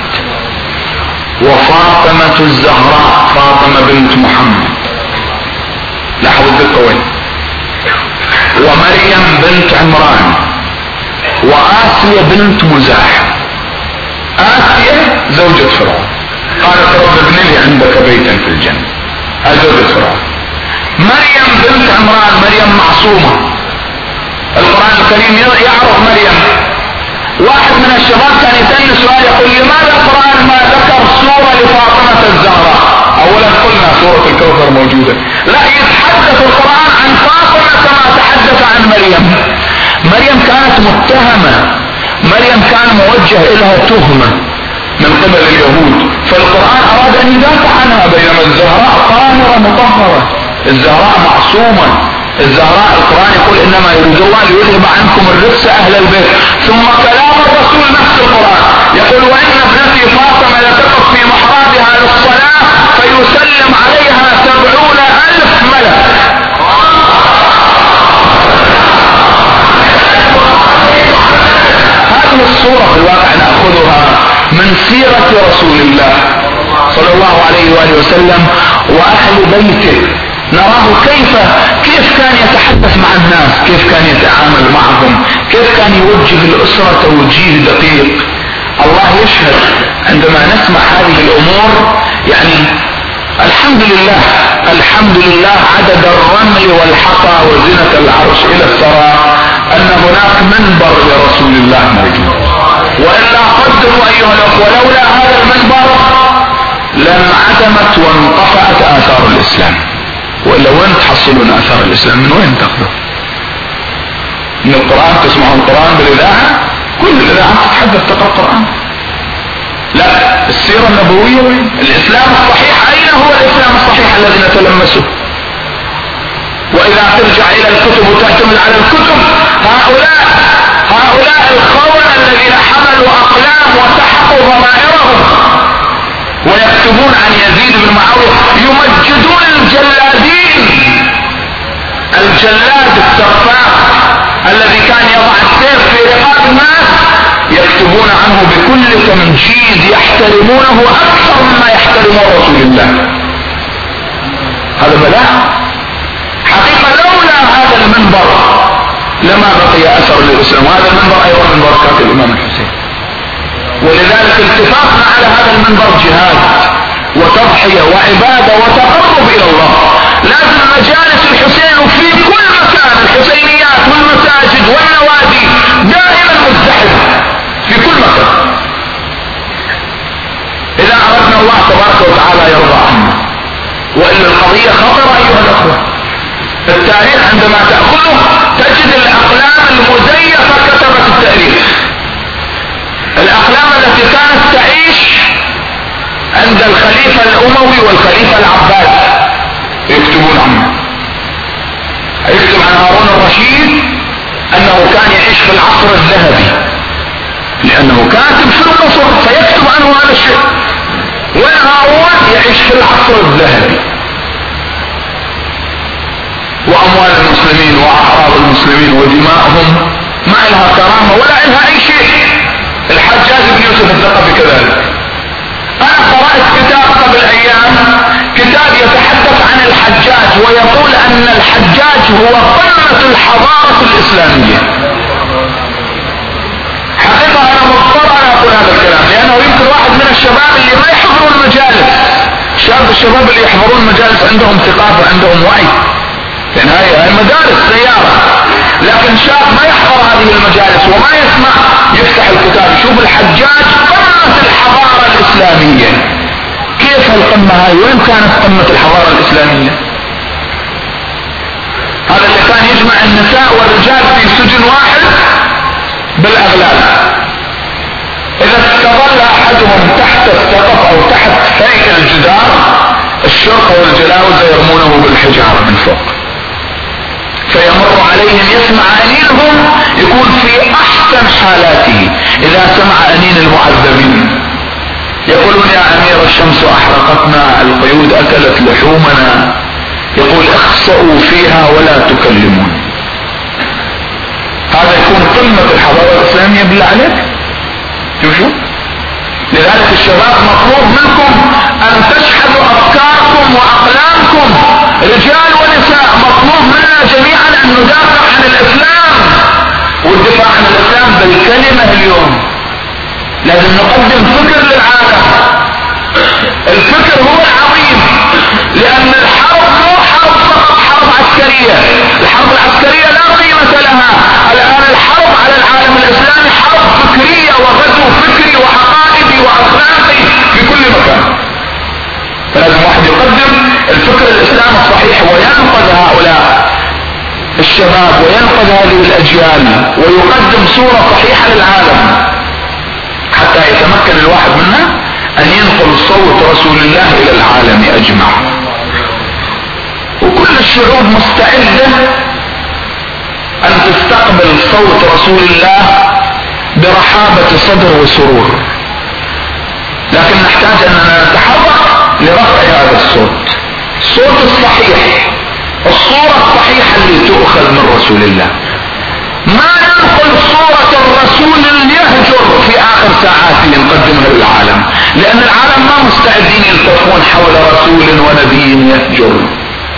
A: وفاطمة الزهراء فاطمة بنت محمد، لاحظوا الدقة وين، ومريم بنت عمران، وآسيا بنت مزاحم. آسيا زوجة فرعون، قالت رب ابن لي عندك بيتا في الجنة، هذه زوجة فرعون. مريم بنت عمران، مريم معصومة، القرآن الكريم يعرف مريم. واحد من الشباب كان يسألني سؤال يقول لماذا القرآن ما ذكر سورة لفاطمة الزهراء؟ اولا قلنا سورة الكوثر موجودة، لا يتحدث القرآن عن فاطمة كما تحدث عن مريم. مريم كانت متهمة، مريم كان موجه لها تهمة من قبل اليهود، فالقرآن اراد ان يدافع عنها، بينما الزهراء طاهرة مطهرة، الزهراء معصومة. الزهراء القرآن يقول انما يريد الله ليذهب عنكم الرجس اهل البيت. ثم كلام الرسول نفس القرآن يقول وان ابنتي فاطمة لتقف في محرابها للصلاة فيسلم عليها سبعون الف ملك. هذه الصورة في الواقع نأخذها من سيرة رسول الله صلى الله عليه وآله وسلم وأهل بيته، نراه كيف كيف كان يتحدث مع الناس، كيف كان يتعامل معهم، كيف كان يوجه الأسرة توجيه دقيق. الله يشهد عندما نسمع هذه الأمور، يعني الحمد لله الحمد لله عدد الرمل والحصى وزنة العرش إلى الثراء أن هناك منبر لرسول الله موجود، وإلا قدروا أيها الأخوة لولا هذا المنبر لانعدمت وانقطعت آثار الإسلام. وإلا وين تحصلون آثار الإسلام؟ من وين تأخذوا؟ من القرآن؟ تسمعون القرآن بالإذاعة؟ كل الإذاعات تتحدث تقرأ القرآن. لا، السيرة النبوية وين؟ الإسلام الصحيح أين هو الإسلام الصحيح الذي نتلمسه؟ وإذا ترجع إلى الكتب وتعتمد على الكتب، هؤلاء هؤلاء الخونة الذين حملوا أقلام وسحقوا ضمائرهم ويكتبون عن يزيد بن معاوية يمجدون الجلادين، الجلاد السفاح الذي كان يضع السيف في رقاب الناس، يكتبون عنه بكل تمجيد يحترمونه أكثر مما يحترمون رسول الله. هذا بلاء حقيقة. لولا هذا المنبر لما بقي أثر للإسلام، وهذا المنبر أيضا من بركات الإمام الحسين. ولذلك التفاقنا على هذا المنبر جهاد وتضحية وعبادة وتقرب إلى الله. لازم مجالس الحسين في كل مكان، الحسينيات والمساجد والنوادي دائما مزدحمة في كل مكان، إذا أردنا الله تبارك وتعالى يرضى عنا. وإلا القضية خطرة أيها الأخوة. التاريخ عندما تأخذه تجد الأقلام المزيفة كتبت التاريخ، الأقلام التي كانت تعيش عند الخليفة الأموي والخليفة العباسي يكتبون عنه. يكتب عن هارون الرشيد أنه كان يعيش في العصر الذهبي لأنه كاتب في القصر، فيكتب عنه هذا الشيء. وين هارون؟ يعيش في العصر الذهبي. وأموال المسلمين وأعراض المسلمين ودماءهم ما لها كرامة ولا لها أي شيء. الحجاج بن يوسف الثقفي كذلك. أنا قرأت كتاب قبل أيام، كتاب يتحدث عن الحجاج ويقول أن الحجاج هو قمة الحضارة الإسلامية. حقيقة أنا مضطر أن أقول هذا الكلام، لأنه يمكن واحد من الشباب اللي ما يحضرون المجالس، شاب الشباب اللي يحضرون المجالس عندهم ثقافة، عندهم وعي، لأن هاي مدارس سيارة. لكن شاب ما يحضر هذه المجالس وما يسمع، يفتح الكتاب يشوف الحجاج قمة الحضارة الإسلامية. كيف القمة هاي؟ وين كانت قمة الحضارة الإسلامية؟ هذا اللي كان يجمع النساء والرجال في سجن واحد بالأغلال. إذا استظل أحدهم تحت السقف أو تحت فيء الجدار، الشرطة والجلاوزة يرمونه بالحجارة من فوق، فيمر عليهم يسمع أنينهم، يكون في أحسن حالاته. إذا سمع أنين المعذبين يقولون يا أمير الشمس أحرقتنا، القيود أكلت لحومنا، يقول اخسأوا فيها ولا تكلمون. هذا يكون قمة الحضارة الإسلامية بالله عليك. شوفوا، لذلك الشباب مطلوب منكم أن تشحذوا أفكاركم وأقلامكم، رجال ونساء، مطلوب منا جميعا أن ندافع عن الإسلام. والدفاع عن الإسلام بالكلمة اليوم لازم نقدم فكر للعالم. الفكر هو العظيم، لأن الحرب مو حرب فقط حرب عسكرية. الحرب العسكرية لا قيمة لها. الآن الحرب على العالم الإسلامي حرب فكرية وغزو فكري وعقائدي وأخلاقي في كل مكان. فلازم واحد يقدم الفكر الإسلامي الصحيح وينقذ هؤلاء الشباب وينقذ هذه الأجيال ويقدم صورة صحيحة للعالم، حتى يتمكن الواحد منا أن ينقل صوت رسول الله إلى العالم أجمع. وكل الشعوب مستعدة أن تستقبل صوت رسول الله برحابة صدر وسرور، لكن نحتاج أننا نتحرك لرفع هذا الصوت، الصوت الصحيح، الصورة الصحيحة اللي تؤخذ من رسول الله. ما ننقل صورة الرسول اللي يهجر في آخر ساعاته نقدمها للعالم، لأن العالم ما مستعدين يلتفون حول رسول ونبي يهجر،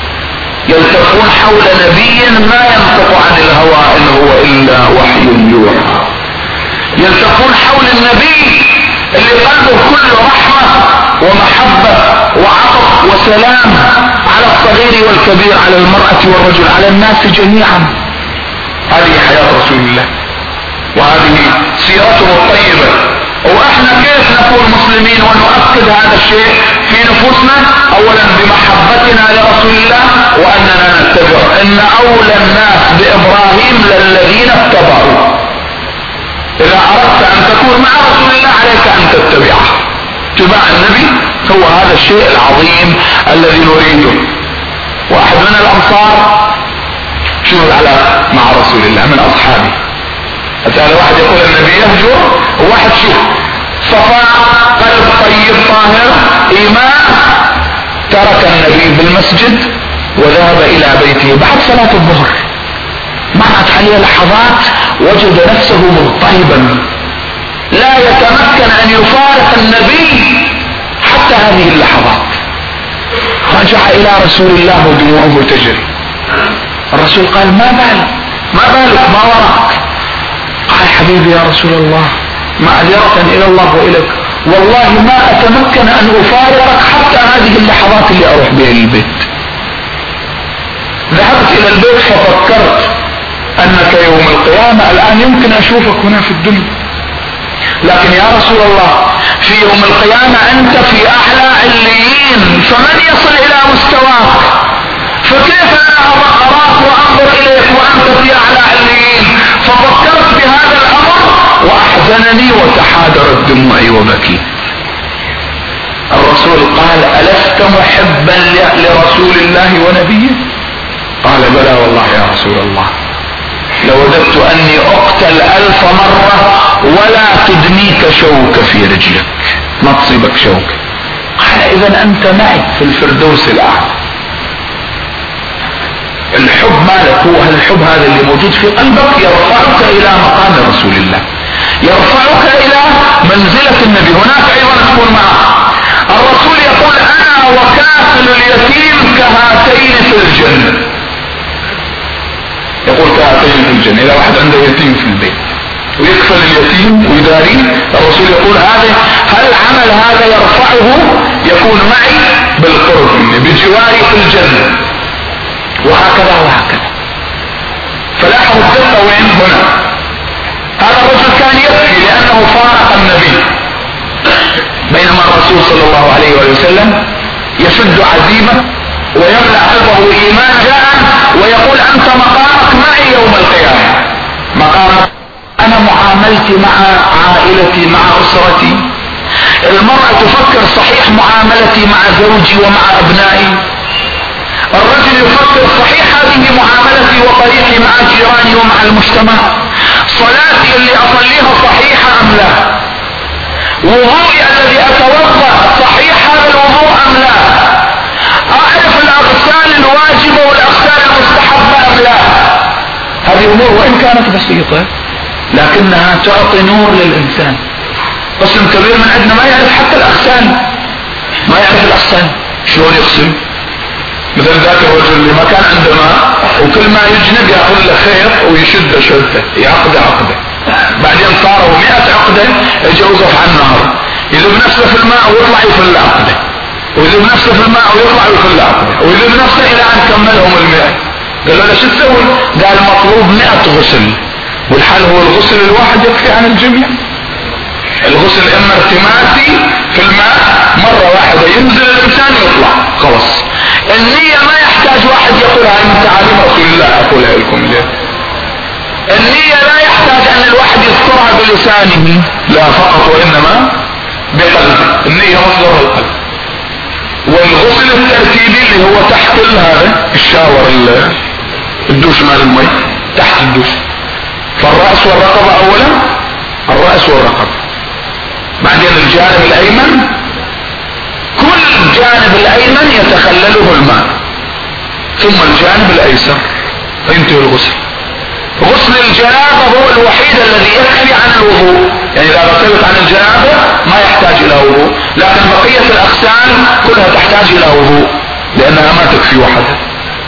A: يلتفون حول نبي ما ينطق عن الهوى إن هو إلا وحي يوحى. يلتفون حول النبي اللي قلبه كله رحمة ومحبة وعطف وسلام على الصغير والكبير، على المرأة والرجل، على الناس جميعا. هذه حياة رسول الله وهذه سيرته الطيبة. واحنا كيف نكون مسلمين ونؤكد هذا الشيء في نفوسنا؟ اولا بمحبتنا لرسول الله واننا نتبع. ان اولى الناس بابراهيم للذين اتبعوا. اذا اردت ان تكون مع رسول الله عليك ان تتبعه. اتباع النبي هو هذا الشيء العظيم الذي نريده. واحد من الانصار شوف العلاقة مع رسول الله من اصحابه، اتى واحد يقول النبي يهجر، وواحد شوف صفاء قلب طيب طاهر ايمان، ترك النبي بالمسجد وذهب الى بيته بعد صلاة الظهر. مرت عليه لحظات وجد نفسه مضطربا لا يتمكن ان يفارق النبي حتى هذه اللحظات. رجع الى رسول الله ودموعه تجري. الرسول قال ما بالك ما بالك ما وراك؟ قال حبيبي يا رسول الله معذرة الى الله واليك، والله ما اتمكن ان افارقك حتى هذه اللحظات اللي اروح بها البيت. ذهبت الى البيت ففكرت انك يوم القيامة الان يمكن اشوفك هنا في الدنيا، لكن يا رسول الله في يوم القيامة انت في اعلى عليين، فمن يصل الى مستواك؟ فكيف انا اراك وانظر اليك وانت في اعلى عليين؟ ففكرت بهذا الامر واحزنني وتحادرت دموعي وبكيت. الرسول قال ألست محبا لرسول الله ونبيه؟ قال بلى والله يا رسول الله، لوددت اني اقتل الف مرة ولا تدنيك شوك في رجلك، ما تصيبك شوك. قال اذا انت معي في الفردوس الاعلى. الحب مالك هو الحب هذا اللي موجود في قلبك يرفعك الى مقام رسول الله، يرفعك الى منزلة النبي. هناك ايضا تكون معه. الرسول يقول انا وكافل اليتيم كهاتين في الجنة. يقول كهاتين في الجنة. اذا واحد عنده يتيم في البيت ويكفل اليتيم ويداريه، الرسول يقول هذا هل عمل هذا يرفعه يكون معي بالقرب مني بجواري في الجنة. وهكذا وهكذا. فلاحظوا الدقة وين هنا. هذا الرجل كان يبكي لأنه فارق النبي، بينما الرسول صلى الله عليه وسلم يشد عزيمة ويملأ قلبه إيمان جاء ويقول أنت مقامك معي يوم القيامة. مقامك أنا معاملتي مع عائلتي مع أسرتي. المرأة تفكر صحيح معاملتي مع زوجي ومع أبنائي، الرجل يفكر صحيح هذه معاملتي وطريقي مع جيراني ومع المجتمع، صلاتي اللي أصليها صحيحة أم لا، وضوئي الذي أتوضأ صحيح هذا الوضوء أم لا، أعرف الأغسال الواجبة والأغسال المستحبة أم لا. هذه أمور وإن كانت بسيطة لكنها تعطي نور للإنسان. قسم كبير من عندنا ما يعرف حتى الأغسال، ما يعرف الأغسال شلون يغسل. مثل ذاك الرجل اللي ما كان عنده ماء وكل ما يجنب ياخذ له خيط ويشده شده يعقده عقده، بعدين صاروا مئة عقده يجي يوقف على النهر يذب نفسه في الماء ويطلع يفل عقده، ويذب نفسه في الماء ويطلع يفل عقده، ويذب نفسه الى ان كملهم المئة. قال له ليش تسوي؟ قال مطلوب مئة غسل، والحل هو الغسل الواحد يكفي عن الجميع. الغسل اما ارتماسي في الماء مرة واحدة ينزل الانسان يطلع خلاص. النية ما يحتاج واحد يقولها من تعاليم رسول الله اقولها لكم اليوم. النية لا يحتاج ان الواحد يذكرها بلسانه، لا فقط وانما بقلبه. النية مصدر القلب. والغسل الترتيبي اللي هو تحت هذا الشاور الدوش مال المي تحت الدوش، فالرأس والرقبة اولا، الرأس والرقبة، بعدين الجانب الايمن، كل جانب الايمن يتخلله الماء، ثم الجانب الايسر فينتهي الغسل. غسل الجنابة هو الوحيد الذي يكفي عن الوضوء، يعني اذا غسلت عن الجنابة ما يحتاج الى وضوء، لكن بقية الاغسال كلها تحتاج الى وضوء لانها ما تكفي وحدها.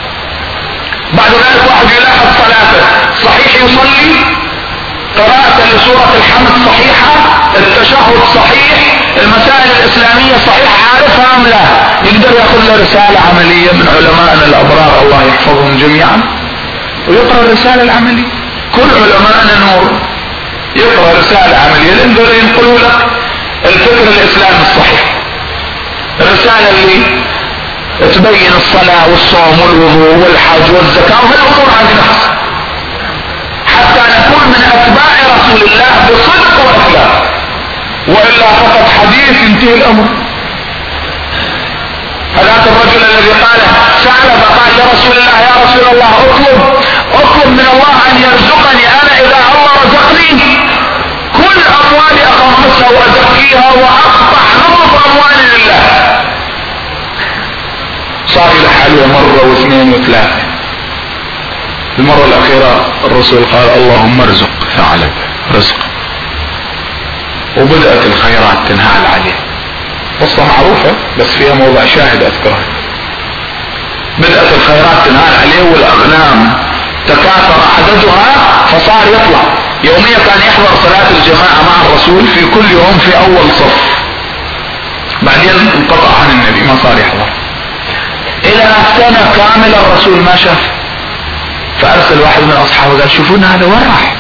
A: بعد ذلك واحد يلاحظ صلاته صحيح، يصلي قراءة لسورة الحمد صحيحة، التشهد صحيح، المسائل الاسلامية صحيحة عارفها ام لا، يقدر ياخذ له رسالة عملية من علماءنا الابرار الله يحفظهم جميعا ويقرأ الرسالة العملية. كل علماءنا نور، يقرأ رسالة عملية يقدر ينقلوا لك الفكر الاسلامي الصحيح، الرسالة اللي تبين الصلاة والصوم والوضوء والحج والزكاة وهالامور هذه نفسها، حتى نكون من اتباع رسول الله بصدق واخلاص، والا فقط حديث ينتهي الامر. هذاك الرجل الذي قال سأل فقال يا رسول الله يا رسول الله اطلب اطلب من الله ان يرزقني، انا اذا الله رزقني كل اموالي اخمسها وازكيها واقطع نصف اموالي لله. صار الى حاله مرة واثنين وثلاثة، المرة الاخيرة الرسول قال اللهم ارزق، فعلت رزق، وبدأت الخيرات تنهال عليه. قصة معروفة بس فيها موضع شاهد اذكرها. بدأت الخيرات تنهال عليه والاغنام تكاثر عددها فصار يطلع يوميا، كان يحضر صلاة الجماعة مع الرسول في كل يوم في اول صف، بعدين انقطع عن النبي ما صار يحضر الى سنة كاملة الرسول ما شاف. فارسل واحد من اصحابه قال شوفون هذا وين راح؟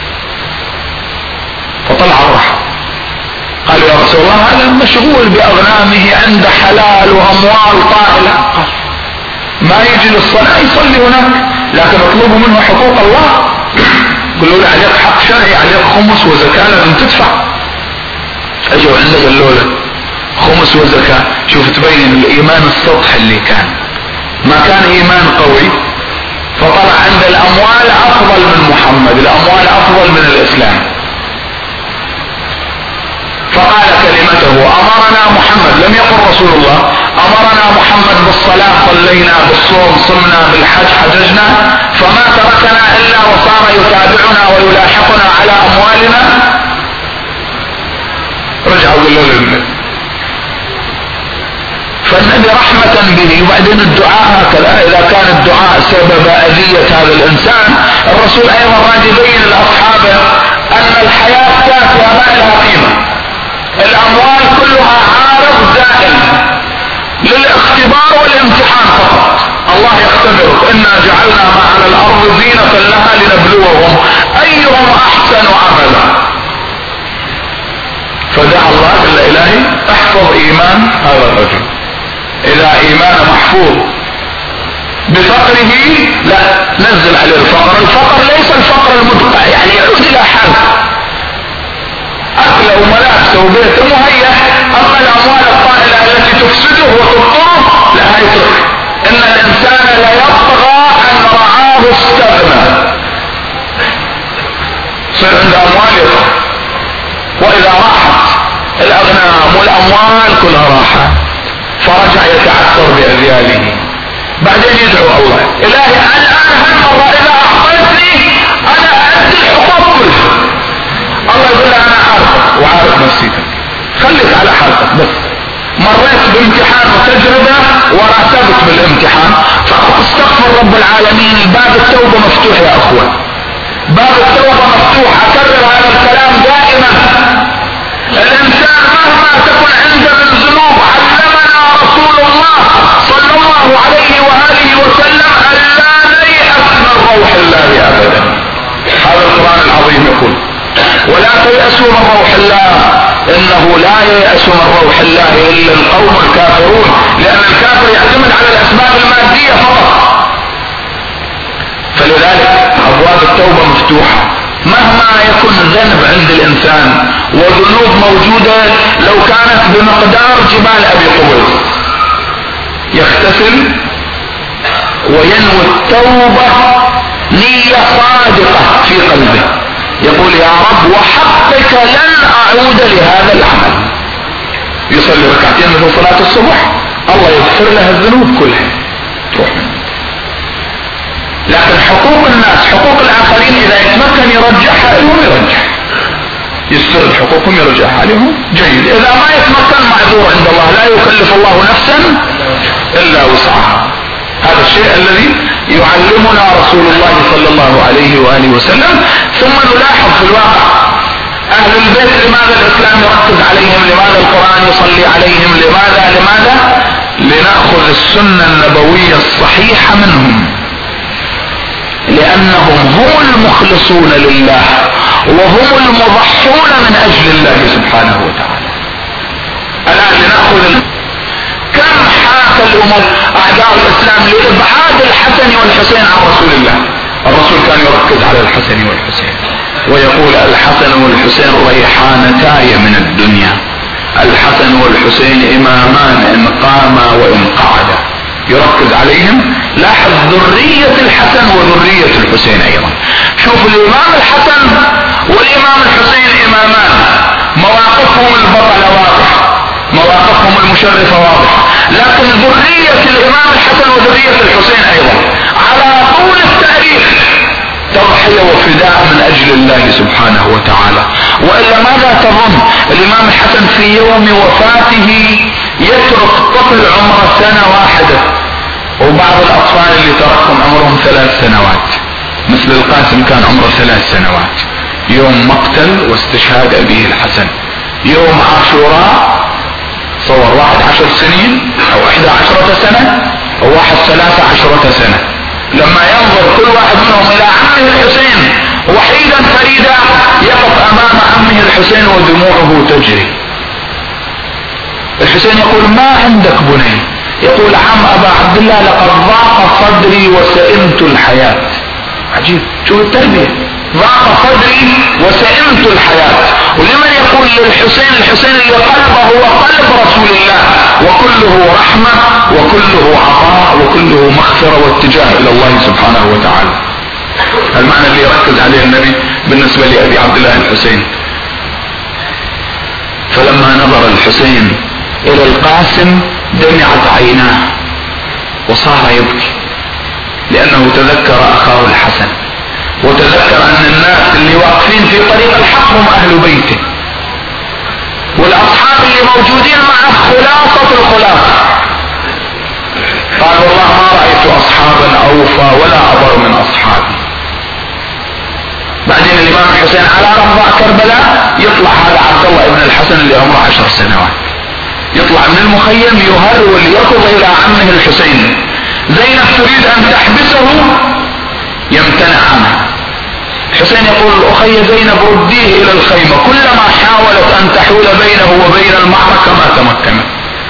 A: فطلع الرحى قال يا رسول الله هذا مشغول باغنامه عنده حلال واموال طائلة. قال ما يجي للصلاة يصلي هناك، لكن اطلبوا منه حقوق الله، قلوا له عليك حق شرعي، عليك خمس وزكاة لازم تدفع. اجوا عنده قالوا له خمس وزكاة. شوف تبين الايمان السطح اللي كان، ما كان ايمان قوي، فطلع عند الاموال افضل من محمد، الاموال افضل من الاسلام. فقال كلمته امرنا محمد، لم يقل رسول الله امرنا محمد بالصلاة صلينا، بالصوم صمنا، بالحج حججنا، فما تركنا الا وصار يتابعنا ويلاحقنا على اموالنا. رجعوا قالوا للنبي، فالنبي رحمة به. وبعدين الدعاء هكذا، اذا كان الدعاء سبب اذية هذا الانسان، الرسول ايضا راد يبين لاصحابه ان الحياة تافهة ما لها قيمة، الاموال كلها عارض زائل للاختبار والامتحان فقط. الله يختبرك، انا جعلنا ما على الارض زينة لها يحفظ ايمان هذا الرجل. اذا ايمانه محفوظ بفقره لا نزل عليه الفقر. الفقر ليس الفقر المدقع يعني يعود الى حال اكله وملابسه وبيته مهيأ. اما الاموال الطائلة التي تفسده وتضره لا يترك. ان الانسان لا يطغى ان رعاه استغنى، صير عنده اموال يطغى، واذا راحت الاغنام والاموال كلها راحت فرجع يتعثر باذياله. بعدين يدعو الله الهي الان هالمرة اذا اعطيتني انا اؤدي الحقوق كلها. الله يقول انا عارفك وعارف نفسيتك، خليك على حالتك بس. مريت بامتحان وتجربة ورتبت بالامتحان فاستغفر رب العالمين. باب التوبة مفتوح يا اخوان، باب التوبة مفتوح. اكرر هذا الكلام دائما. الانسان مهما تكن عنده من ذنوب علمنا رسول الله صلى الله عليه وآله وسلم ألا نيأس من روح الله ابدا. هذا القرآن العظيم يقول ولا تيأسوا من روح الله انه لا ييأس من روح الله الا القوم الكافرون. لان الكافر يعتمد على الاسباب المادية فقط. فلذلك ابواب التوبة مفتوحة مهما يكن ذنب عند الانسان. وذنوب موجودة لو كانت بمقدار جبال ابي قبيس يغتسل وينوي التوبة نية صادقة في قلبه، يقول يا رب وحقك لن اعود لهذا العمل. يصلي ركعتين مثل صلاة الصبح الله يغفر له الذنوب كلها تروح منه. لكن حقوق الناس حقوق الاخرين اذا يتمكن يرجعها لهم يرجع، يسترد حقوقهم يرجعها لهم جيد. اذا ما يتمكن معذور عند الله، لا يكلف الله نفسا الا وسعها. هذا الشيء الذي يعلمنا رسول الله صلى الله عليه وآله وسلم. ثم نلاحظ في الواقع اهل البيت لماذا الاسلام يركز عليهم، لماذا القرآن يصلي عليهم، لماذا لماذا لنأخذ السنة النبوية الصحيحة منهم. لانهم هم المخلصون لله وهم المضحون من اجل الله سبحانه وتعالى. الان لنأخذ كم حاك الامم اعداء الاسلام لابعاد الحسن والحسين عن رسول الله. الرسول كان يركز على الحسن والحسين ويقول الحسن والحسين ريحانتاي من الدنيا. الحسن والحسين امامان ان قاما وان قعدا، يركز عليهم. لاحظ ذرية الحسن وذرية الحسين ايضا. شوف الامام الحسن والامام الحسين امامان، مواقفهم البطلة واضحة، مواقفهم المشرفة واضحة. لكن ذرية الامام الحسن وذرية الحسين ايضا على طول التاريخ تضحية وفداء من اجل الله سبحانه وتعالى. والا ماذا تظن الامام الحسن في يوم وفاته يترك طفل عمره سنة واحدة، وبعض الاطفال اللي تركهم عمرهم ثلاث سنوات مثل القاسم كان عمره ثلاث سنوات. يوم مقتل واستشهاد ابيه الحسن، يوم عاشوراء صور واحد عشر سنين او احدى عشرة سنة او واحد ثلاثة عشرة سنة. لما ينظر كل واحد منهم الى عمه الحسين وحيدا فريدا يقف امام عمه الحسين ودموعه تجري. الحسين يقول ما عندك بني؟ يقول عم ابا عبد الله لقد ضاق صدري وسئمت الحياة. عجيب، شو التربية، ضاق صدري وسئمت الحياة. ولمن يقول للحسين الحسين اللي قلبه هو قلب رسول الله وكله رحمة وكله عطاء وكله مغفرة واتجاه الى الله سبحانه وتعالى. المعنى اللي يركز عليه النبي بالنسبة لأبي عبد الله الحسين. فلما نظر الحسين الى القاسم دمعت عيناه وصار يبكي، لانه تذكر اخاه الحسن وتذكر ان الناس اللي واقفين في طريق الحق هم اهل بيته، والاصحاب اللي موجودين معه خلاصة الخلاصة. قال والله ما رأيت اصحابا اوفى ولا ابر من اصحابي. بعدين الامام الحسين على رمضاء كربلاء يطلع هذا عبد الله ابن الحسن اللي عمره عشر سنوات، يطلع من المخيم يهرول يركض الى عمه الحسين. زينب تريد ان تحبسه يمتنع عنها، الحسين يقول أخي زينب رديه إلى الخيمة، كلما حاولت أن تحول بينه وبين المعركة ما تمكنت.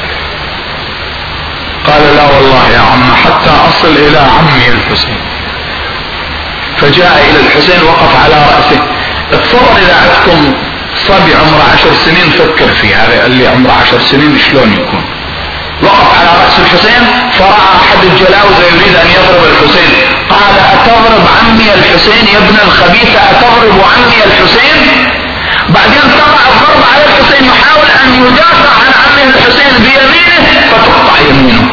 A: قال لا والله يا عم حتى أصل إلى عمي الحسين. فجاء إلى الحسين وقف على رأسه. اتصور إذا عندكم صبي عمره عشر سنين فكر في هذا اللي عمره عشر سنين شلون يكون. وقف على رأس الحسين فرأى أحد الجلاوزة يريد أن يضرب الحسين، قال أتضرب عمي الحسين يا ابن الخبيثة، أتضرب عمي الحسين؟ بعدين تقع الضرب على الحسين يحاول أن يدافع عن عمه الحسين بيمينه فتقطع يمينه،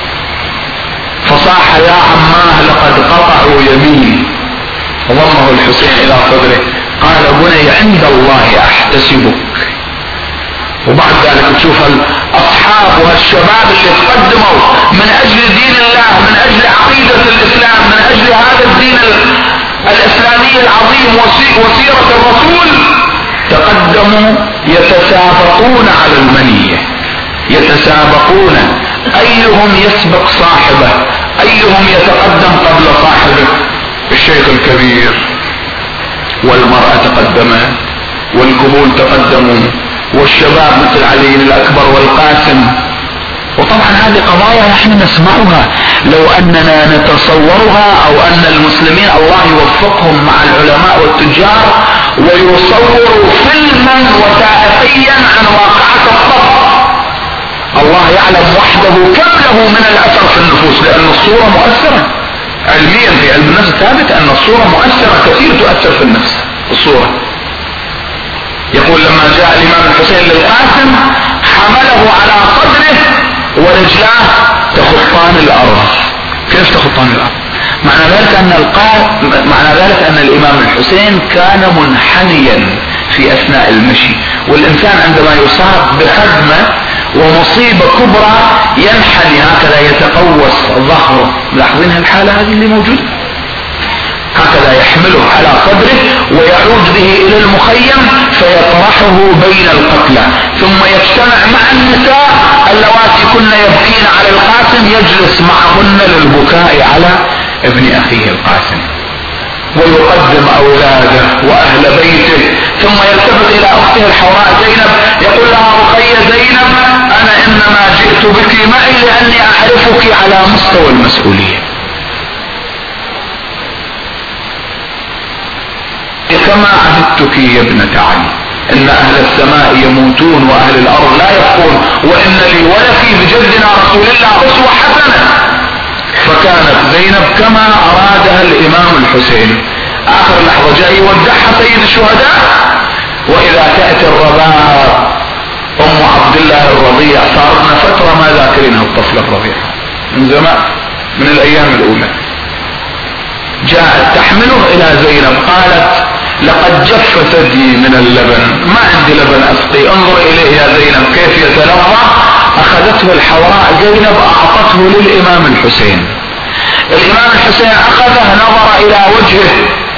A: فصاح يا عماه لقد قطعوا يميني. ضمه الحسين إلى صدره قال بني عند الله أحتسبك. وبعد ذلك تشوف الأصحاب والشباب اللي تقدموا من أجل دين الله، من أجل عقيدة الإسلام، من أجل هذا الدين الإسلامي العظيم وسيرة الرسول، تقدموا يتسابقون على المنية، يتسابقون أيهم يسبق صاحبه، أيهم يتقدم قبل صاحبه. الشيخ الكبير والمرأة تقدمت والكهول تقدموا والشباب مثل علي الأكبر والقاسم. وطبعا هذه قضايا نحن نسمعها لو أننا نتصورها، أو أن المسلمين الله يوفقهم مع العلماء والتجار ويصوروا فيلما وثائقيا عن واقعة الصف، الله يعلم وحده كم له من الأثر في النفوس، لأن الصورة مؤثرة علميا في علم النفس ثابت أن الصورة مؤثرة كثير، تؤثر في النفس الصورة. يقول لما جاء الإمام الحسين للقاسم حمله على صدره ورجلاه تخطان الأرض. كيف تخطان الأرض؟ معنى ذلك أن القا... معنى ذلك أن الإمام الحسين كان منحنيا في أثناء المشي، والإنسان عندما يصاب بخدمة ومصيبة كبرى ينحني هكذا، يتقوس ظهره. ملاحظين الحالة هذه اللي موجودة؟ هكذا يحمله على صدره ويعود به إلى المخيم فيطرحه بين القتلى، ثم يجتمع مع النساء اللواتي كن يبكين على القاسم يجلس معهن للبكاء على ابن أخيه القاسم، ويقدم أولاده وأهل بيته، ثم يلتفت إلى أخته الحوراء زينب يقول لها أخي زينب أنا إنما جئت بك معي لأني أعرفك على مستوى المسؤولية، كما عهدتك يا ابنة علي إن أهل السماء يموتون وأهل الأرض لا يبقون، وإن لي ولك بجدنا رسول الله أسوة حسنة. فكانت زينب كما أرادها الإمام الحسين. آخر لحظة جاء يودعها سيد الشهداء، وإذا تأتي الرباب أم عبد الله الرضيع، صارتنا فترة ما ذاكرينها الطفل الرضيع من زمان من الأيام الأولى، جاءت تحمله إلى زينب قالت لقد جف ثدي من اللبن، ما عندي لبن أسقي، انظر إليه يا زينب كيف يتلظى. أخذته الحوراء زينب أعطته للإمام الحسين. الإمام الحسين أخذه نظر إلى وجهه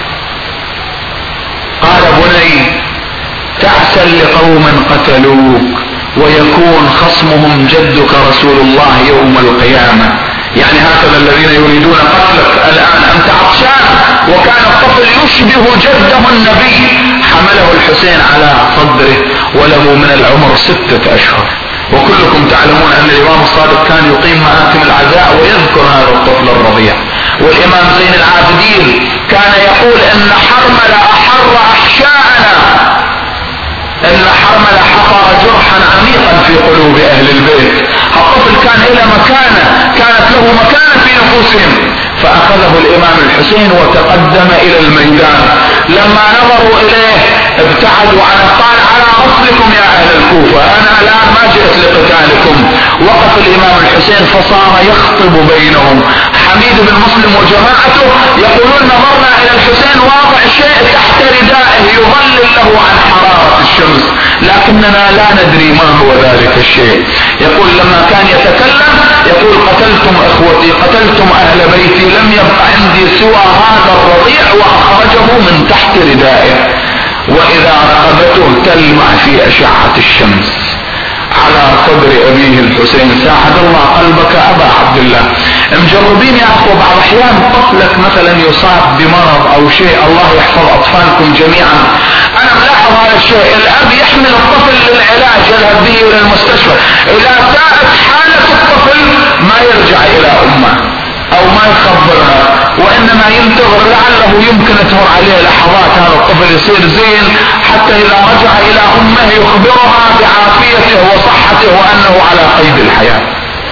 A: قال بني تعسا لقوم قتلوك ويكون خصمهم جدك رسول الله يوم القيامة، يعني هكذا الذين يريدون قتلك الآن أنت عطشان. وكان الطفل يشبه جده النبي، حمله الحسين على صدره وله من العمر ستة أشهر. وكلكم تعلمون أن الإمام الصادق كان يقيم مآتم العزاء ويذكر هذا الطفل الرضيع. والإمام زين العابدين كان يقول إن حرمل أحر أحشاءنا، إن حرمل حفر جرحا عميقا في قلوب أهل البيت. الطفل كان إلى مكانة، كانت له مكانة في نفوسهم. فأخذه الإمام الحسين وتقدم إلى الميدان. لما نظروا إليه ابتعدوا عنه، قال على أصلكم يا أهل الكوفة، أنا الآن ما جئت لقتالكم. وقف الإمام الحسين فصار يخطب بينهم. حميد بن مسلم وجماعته يقولون نظرنا إلى الحسين واضع شيء تحت ردائه يظلل له عن حرارة الشمس، لكننا لا ندري ما هو ذلك الشيء. يقول لما كان يتكلم يقول قتلتم اخوتي، قتلتم اهل بيتي، لم يبق عندي سوى هذا الرضيع واخرجه من تحت ردائه، واذا رقبته تلمع في اشعة الشمس على صدر ابيه الحسين. ساعد الله قلبك ابا عبد بالله. مجربين يا اخوة بعض احيان طفلك مثلا يصاب بمرض او شيء، الله يحفظ اطفالكم جميعا. انا ملاحظ هذا الشيء، الاب يحمل الطفل للعلاج يذهب به الى المستشفى، اذا ساءت حالة الطفل ما يرجع الى امه او ما يخبرها، وانما ينتظر لعله يمكن تمر عليه لحظات هذا الطفل يصير زين، حتى اذا رجع الى امه يخبرها بعافيته وصحته وانه على قيد الحياة.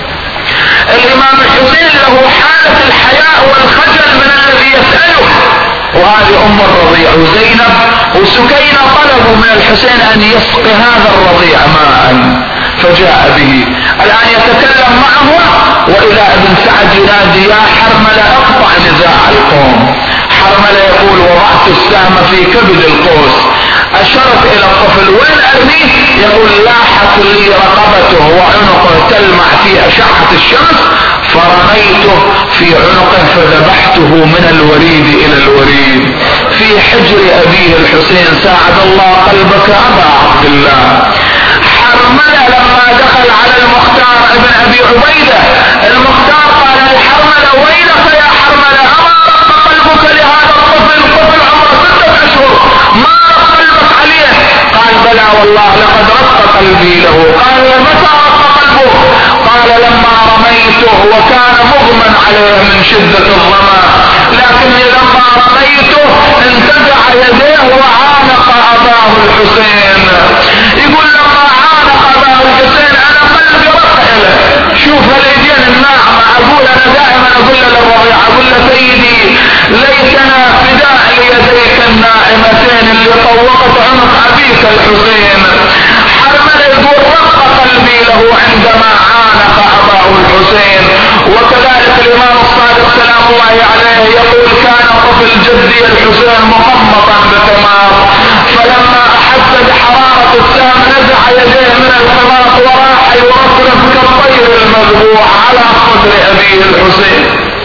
A: الامام الحسين له حالة الحياء والخجل من الذي يسأله، وهذه ام الرضيع وزينب وسكينة طلبوا من الحسين ان يسقي هذا الرضيع ماء فجاء به. الان يتكلم معهم والى ابن سعد ينادي يا حرملة اقطع نزاع القوم. حرملة يقول وضعت السهم في كبد القوس، اشرت الى الطفل وين ارميه؟ يقول لاحت لي رقبته وعنقه تلمع في اشعة الشمس فرميته في عنقه فذبحته من الوريد الى الوريد في حجر ابيه الحسين ساعد الله قلبك ابا عبد الله. حرملة لما دخل على المختار ابن ابي عبيدة، المختار قال لحرملة ويلك يا حرملة اما رق قلبك لهذا الطفل؟ طفل عمره ستة اشهر ما رق قلبك عليه؟ قال بلى والله لقد رق قلبي له. قال متى رق قلبه؟ قال لما رميته وكان مغمى عليه من شدة الظما، لكني لما رميته انتزع يديه وعانق اباه الحسين. يقول لما عانق اباه الحسين انا قلبي رق له. شوف هاليدين الناعمة، اقول انا دائما اقول للرضيع اقول له سيدي ليتنا فداء ليديك الناعمتين اللي طوقت عنق ابيك الحسين. حرملة يقول رق قلبي له عندما عانق اباه الحسين. وكذلك الامام الصادق سلام الله عليه يقول كان طفل جدي الحسين مقمطا بثمار، فلما احس بحرارة السهم نزع يديه من الخماط وراح يرفرف كالطير المذبوح على صدر ابيه الحسين.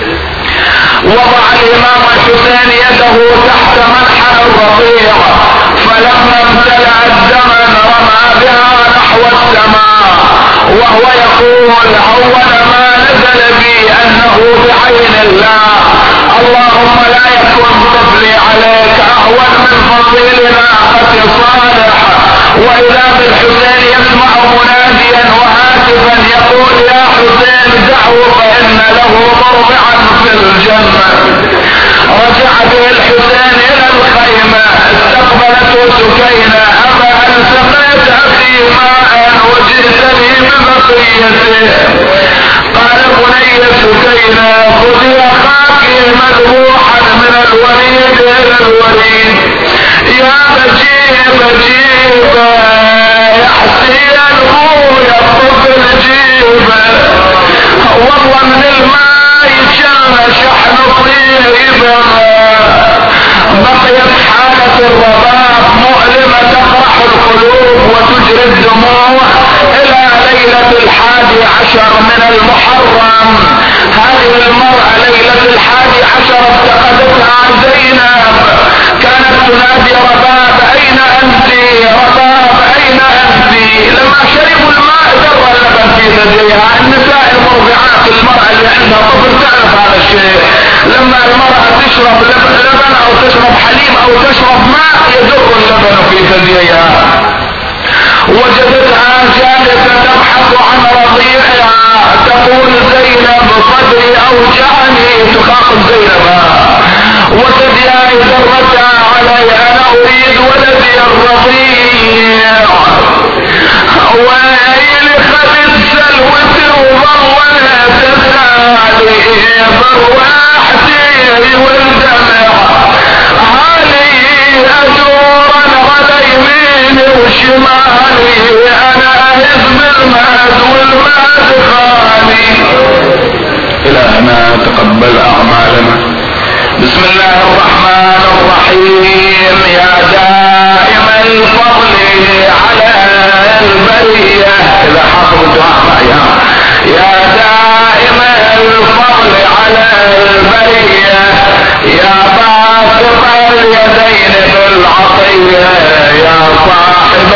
A: وضع الامام الحسين يده تحت منحى الرضيع، فلما امتلأ الدما رمى بها نحو السماء وهو يقول اول ما نزل بي انه بعين الله اللهم لا يكن طفلي عليك اهون من فضيل ناقة صالح. واذا بالحسين يسمع مناديا وهاتفا يقول يا حسين دعه فان له مرضعا في الجنة. رجع به الحسين الى الخيمة، استقبلته سكينة ابا هل سقيت اخي ماء وجئتني ببقيته؟ قال بني سكينة خذي اخاك مذبوحا من الوريد الى الوريد. يا بجيب جيبه يا حسين ابويا الطفل جيبه، والله من الماء يجمع شحن طيبه. بقيت حالة الرباب مؤلمة تفرح القلوب وتجري الدموع الى ليلة الحادي عشر من المحرم. هذه المرأة ليلة الحادي عشر افتقدتها زينب، كانت تنادي رباب اين انت؟ رباب اين انت؟ لما شربوا الماء در اللبن في ثديها. النساء المرضعات المرأة اللي عندها طفل تعرف هذا الشيء، لما المرأة تشرب لبن او تشرب حليب او تشرب ماء يدر اللبن في ثديها. وجدتها جالسة تبحث عن رضيعها تقول زينب صدري اوجعني، تخاطب زينب وثدياي ذرتها علي انا اريد ولدي الرضيع. ويلي خذت سلوتي وضوت تسالي برواحتي والدمع، هالي ادورا على يميني وشمالي انا اهز بالمهد والمهد خالي. الهنا تقبل اعمالنا. بسم الله الرحمن الرحيم. يا دائم الفضل على البرية، اذا حافظ الدعاء معي، يا دائم الفضل على البرية يا باسط اليدين بالعطية يا صاحب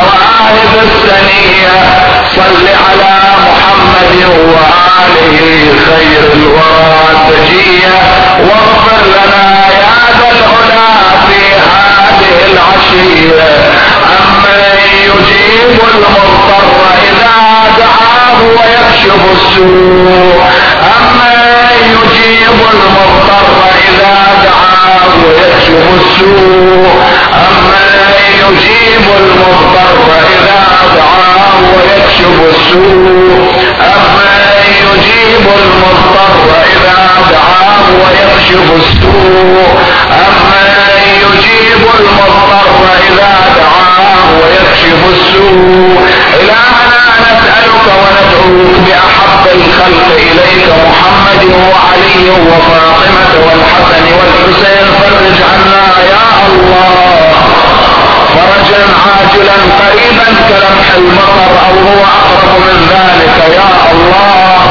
A: المواهب السنية، صل على محمد وآله خير الورى تجيه واغفر لنا يا ذا العلا في هذه العشية أمن يجيب المضطر إذا دعاه ويكشف السوء أمن يجيب المضطر إذا دعاه ويكشف السوء أمن يجيب المضطر إذا دعاه ويكشف السوء أمن يجيب المضطر إذا دعاه ويكشف السوء أمن يجيب المضطر إذا دعاه ويكشف السوء إلهنا نسألك وندعوك بأحب الخلق إليك محمد وعلي وفاطمة والحسن والحسين فرج عنا يا الله فرجا عاجلا قريبا كلمح المطر أو هو أقرب من ذلك يا الله.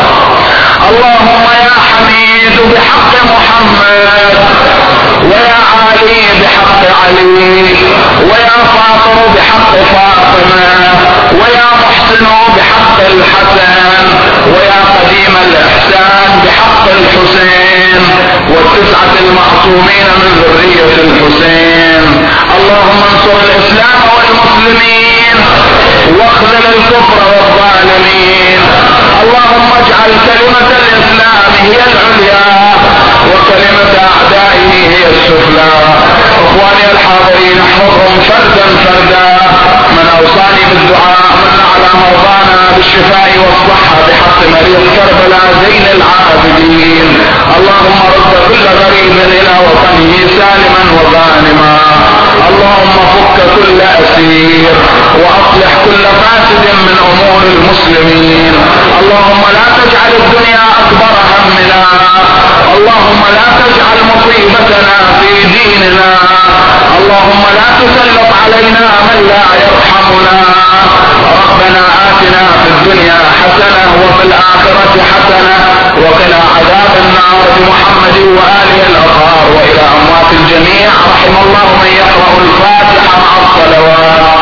A: اللهم يا حميد بحق محمد ويا علي بحق علي ويا فاطر بحق فاطمة ويا محسن بحق الحسن ويا قديم الإحسان بحق الحسين والتسعة المعصومين من ذرية الحسين. اللهم انصر الإسلام والمسلمين واخذل الكفر والظالمين. اللهم اجعل كلمة الإسلام هي العليا وكلمة أعدائه هي السفلى. اخواني الحاضرين احفظهم فردا فردا. من اوصاني بالدعاء من على مرضانا بالشفاء والصحة بحق مريض كربلاء زين العابدين. اللهم رد كل غريب الى وطنه سالما وغانما. اللهم فك كل اسير واصلح كل فاسد من امور المسلمين. اللهم لا تجعل الدنيا اكبر همنا. اللهم لا تجعل مصيبتنا في ديننا. اللهم لا تسلط علينا من لا يرحمنا. ربنا آتنا في الدنيا حسنة وفي الآخرة حسنة وقنا عذاب النار بمحمد وآله الأطهار. وإلى أموات الجميع رحم الله من يقرأ الفاتحة مع الصلوات.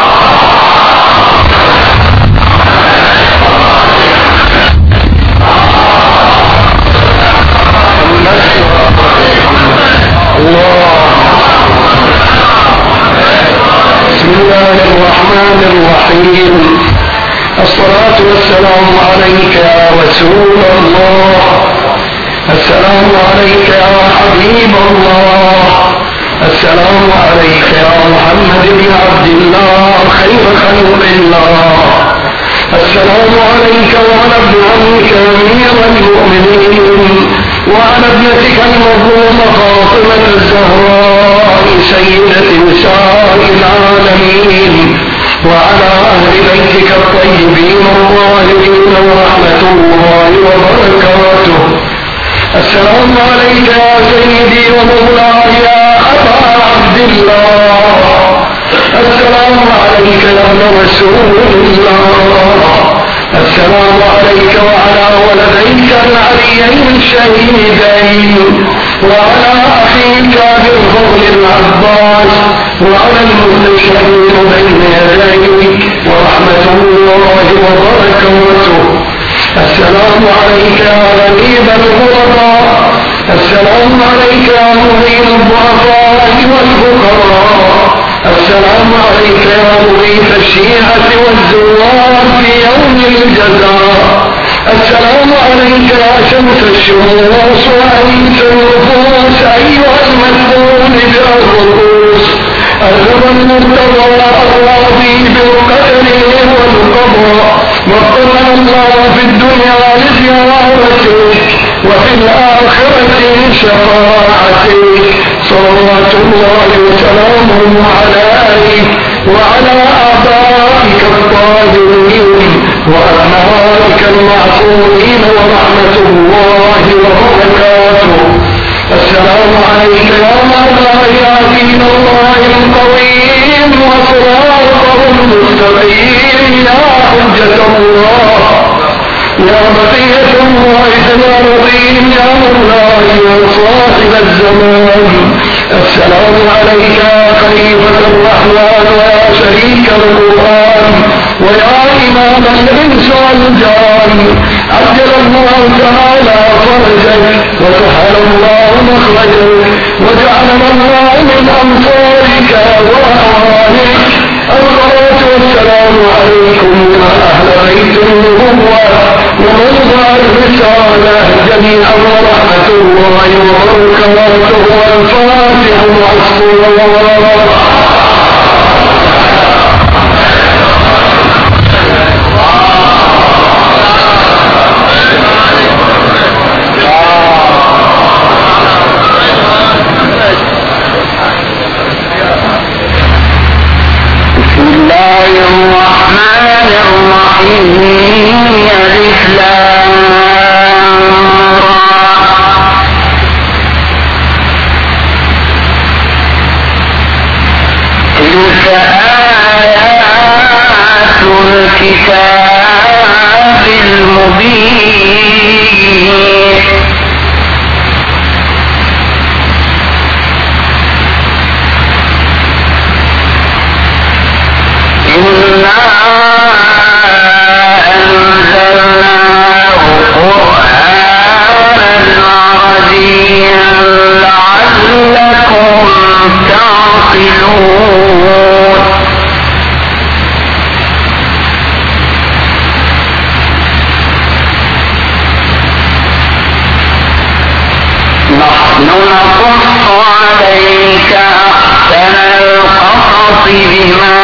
B: بسم الله الرحمن الرحيم. الصلاة والسلام عليك يا رسول الله. السلام عليك يا حبيب الله. السلام عليك يا محمد بن عبد الله خير خلق الله. السلام عليك وعلى ابن عمك أمير المؤمنين وعلى ابنتك المظلومة فاطمة الزهراء سيدة نساء العالمين وعلى أهل بيتك الطيبين الظاهرين ورحمة الله وبركاته. السلام عليك يا سيدي ومولاي يا أبا عبد الله. السلام عليك يا ابن رسول الله. السلام عليك وعلى ولديك العليين الشهيدين وعلى أخيك بالفضل العباس وعلى المستشهدين بين يديك ورحمة الله وبركاته. السلام عليك يا غريب الغرباء. السلام عليك يا مغيث الضعفاء والفقراء. السلام عليك يا مغيث الشيعة والزوار في يوم الجزاء. السلام عليك يا شمس الشموس وأنيس النفوس أيها المدفون بالرؤوس الرضا المرتضى الراضي بالقدر والقضاء. وقنا الله في الدنيا لزيارتك وفي الآخرة شفاعتك. صلوات الله وسلامه عليك وعلى آبائك الطاهرين وأبنائك المعصومين ورحمة الله وبركاته. السلام عليك يا مولاي يا دين الله القويم وصراطه المستقيم يا حجة الله يا بقية الله العظيم يا مولاي يا صاحب الزمان. السلام عليك يا خليفة الرحمن ويا شريك القرآن ويا إمام الإنس والجان. عجل الله تعالى وسهل الله مخرجك وجعلنا الله من أنصارك وأعوانك. الصلاة والسلام عليكم يا أهل بيت النبوة وموضع الرسالة جميعا ورحمة الله وبركاته. والفاتح مع الصلاة.
A: بسم الله الرحمن الرحيم. ألف لام را. تلك آيات الكتاب المبين. إنا أنزلناه قرآنا عربيا لعلكم تعقلون. نحن نقص عليك أحسن القصص بما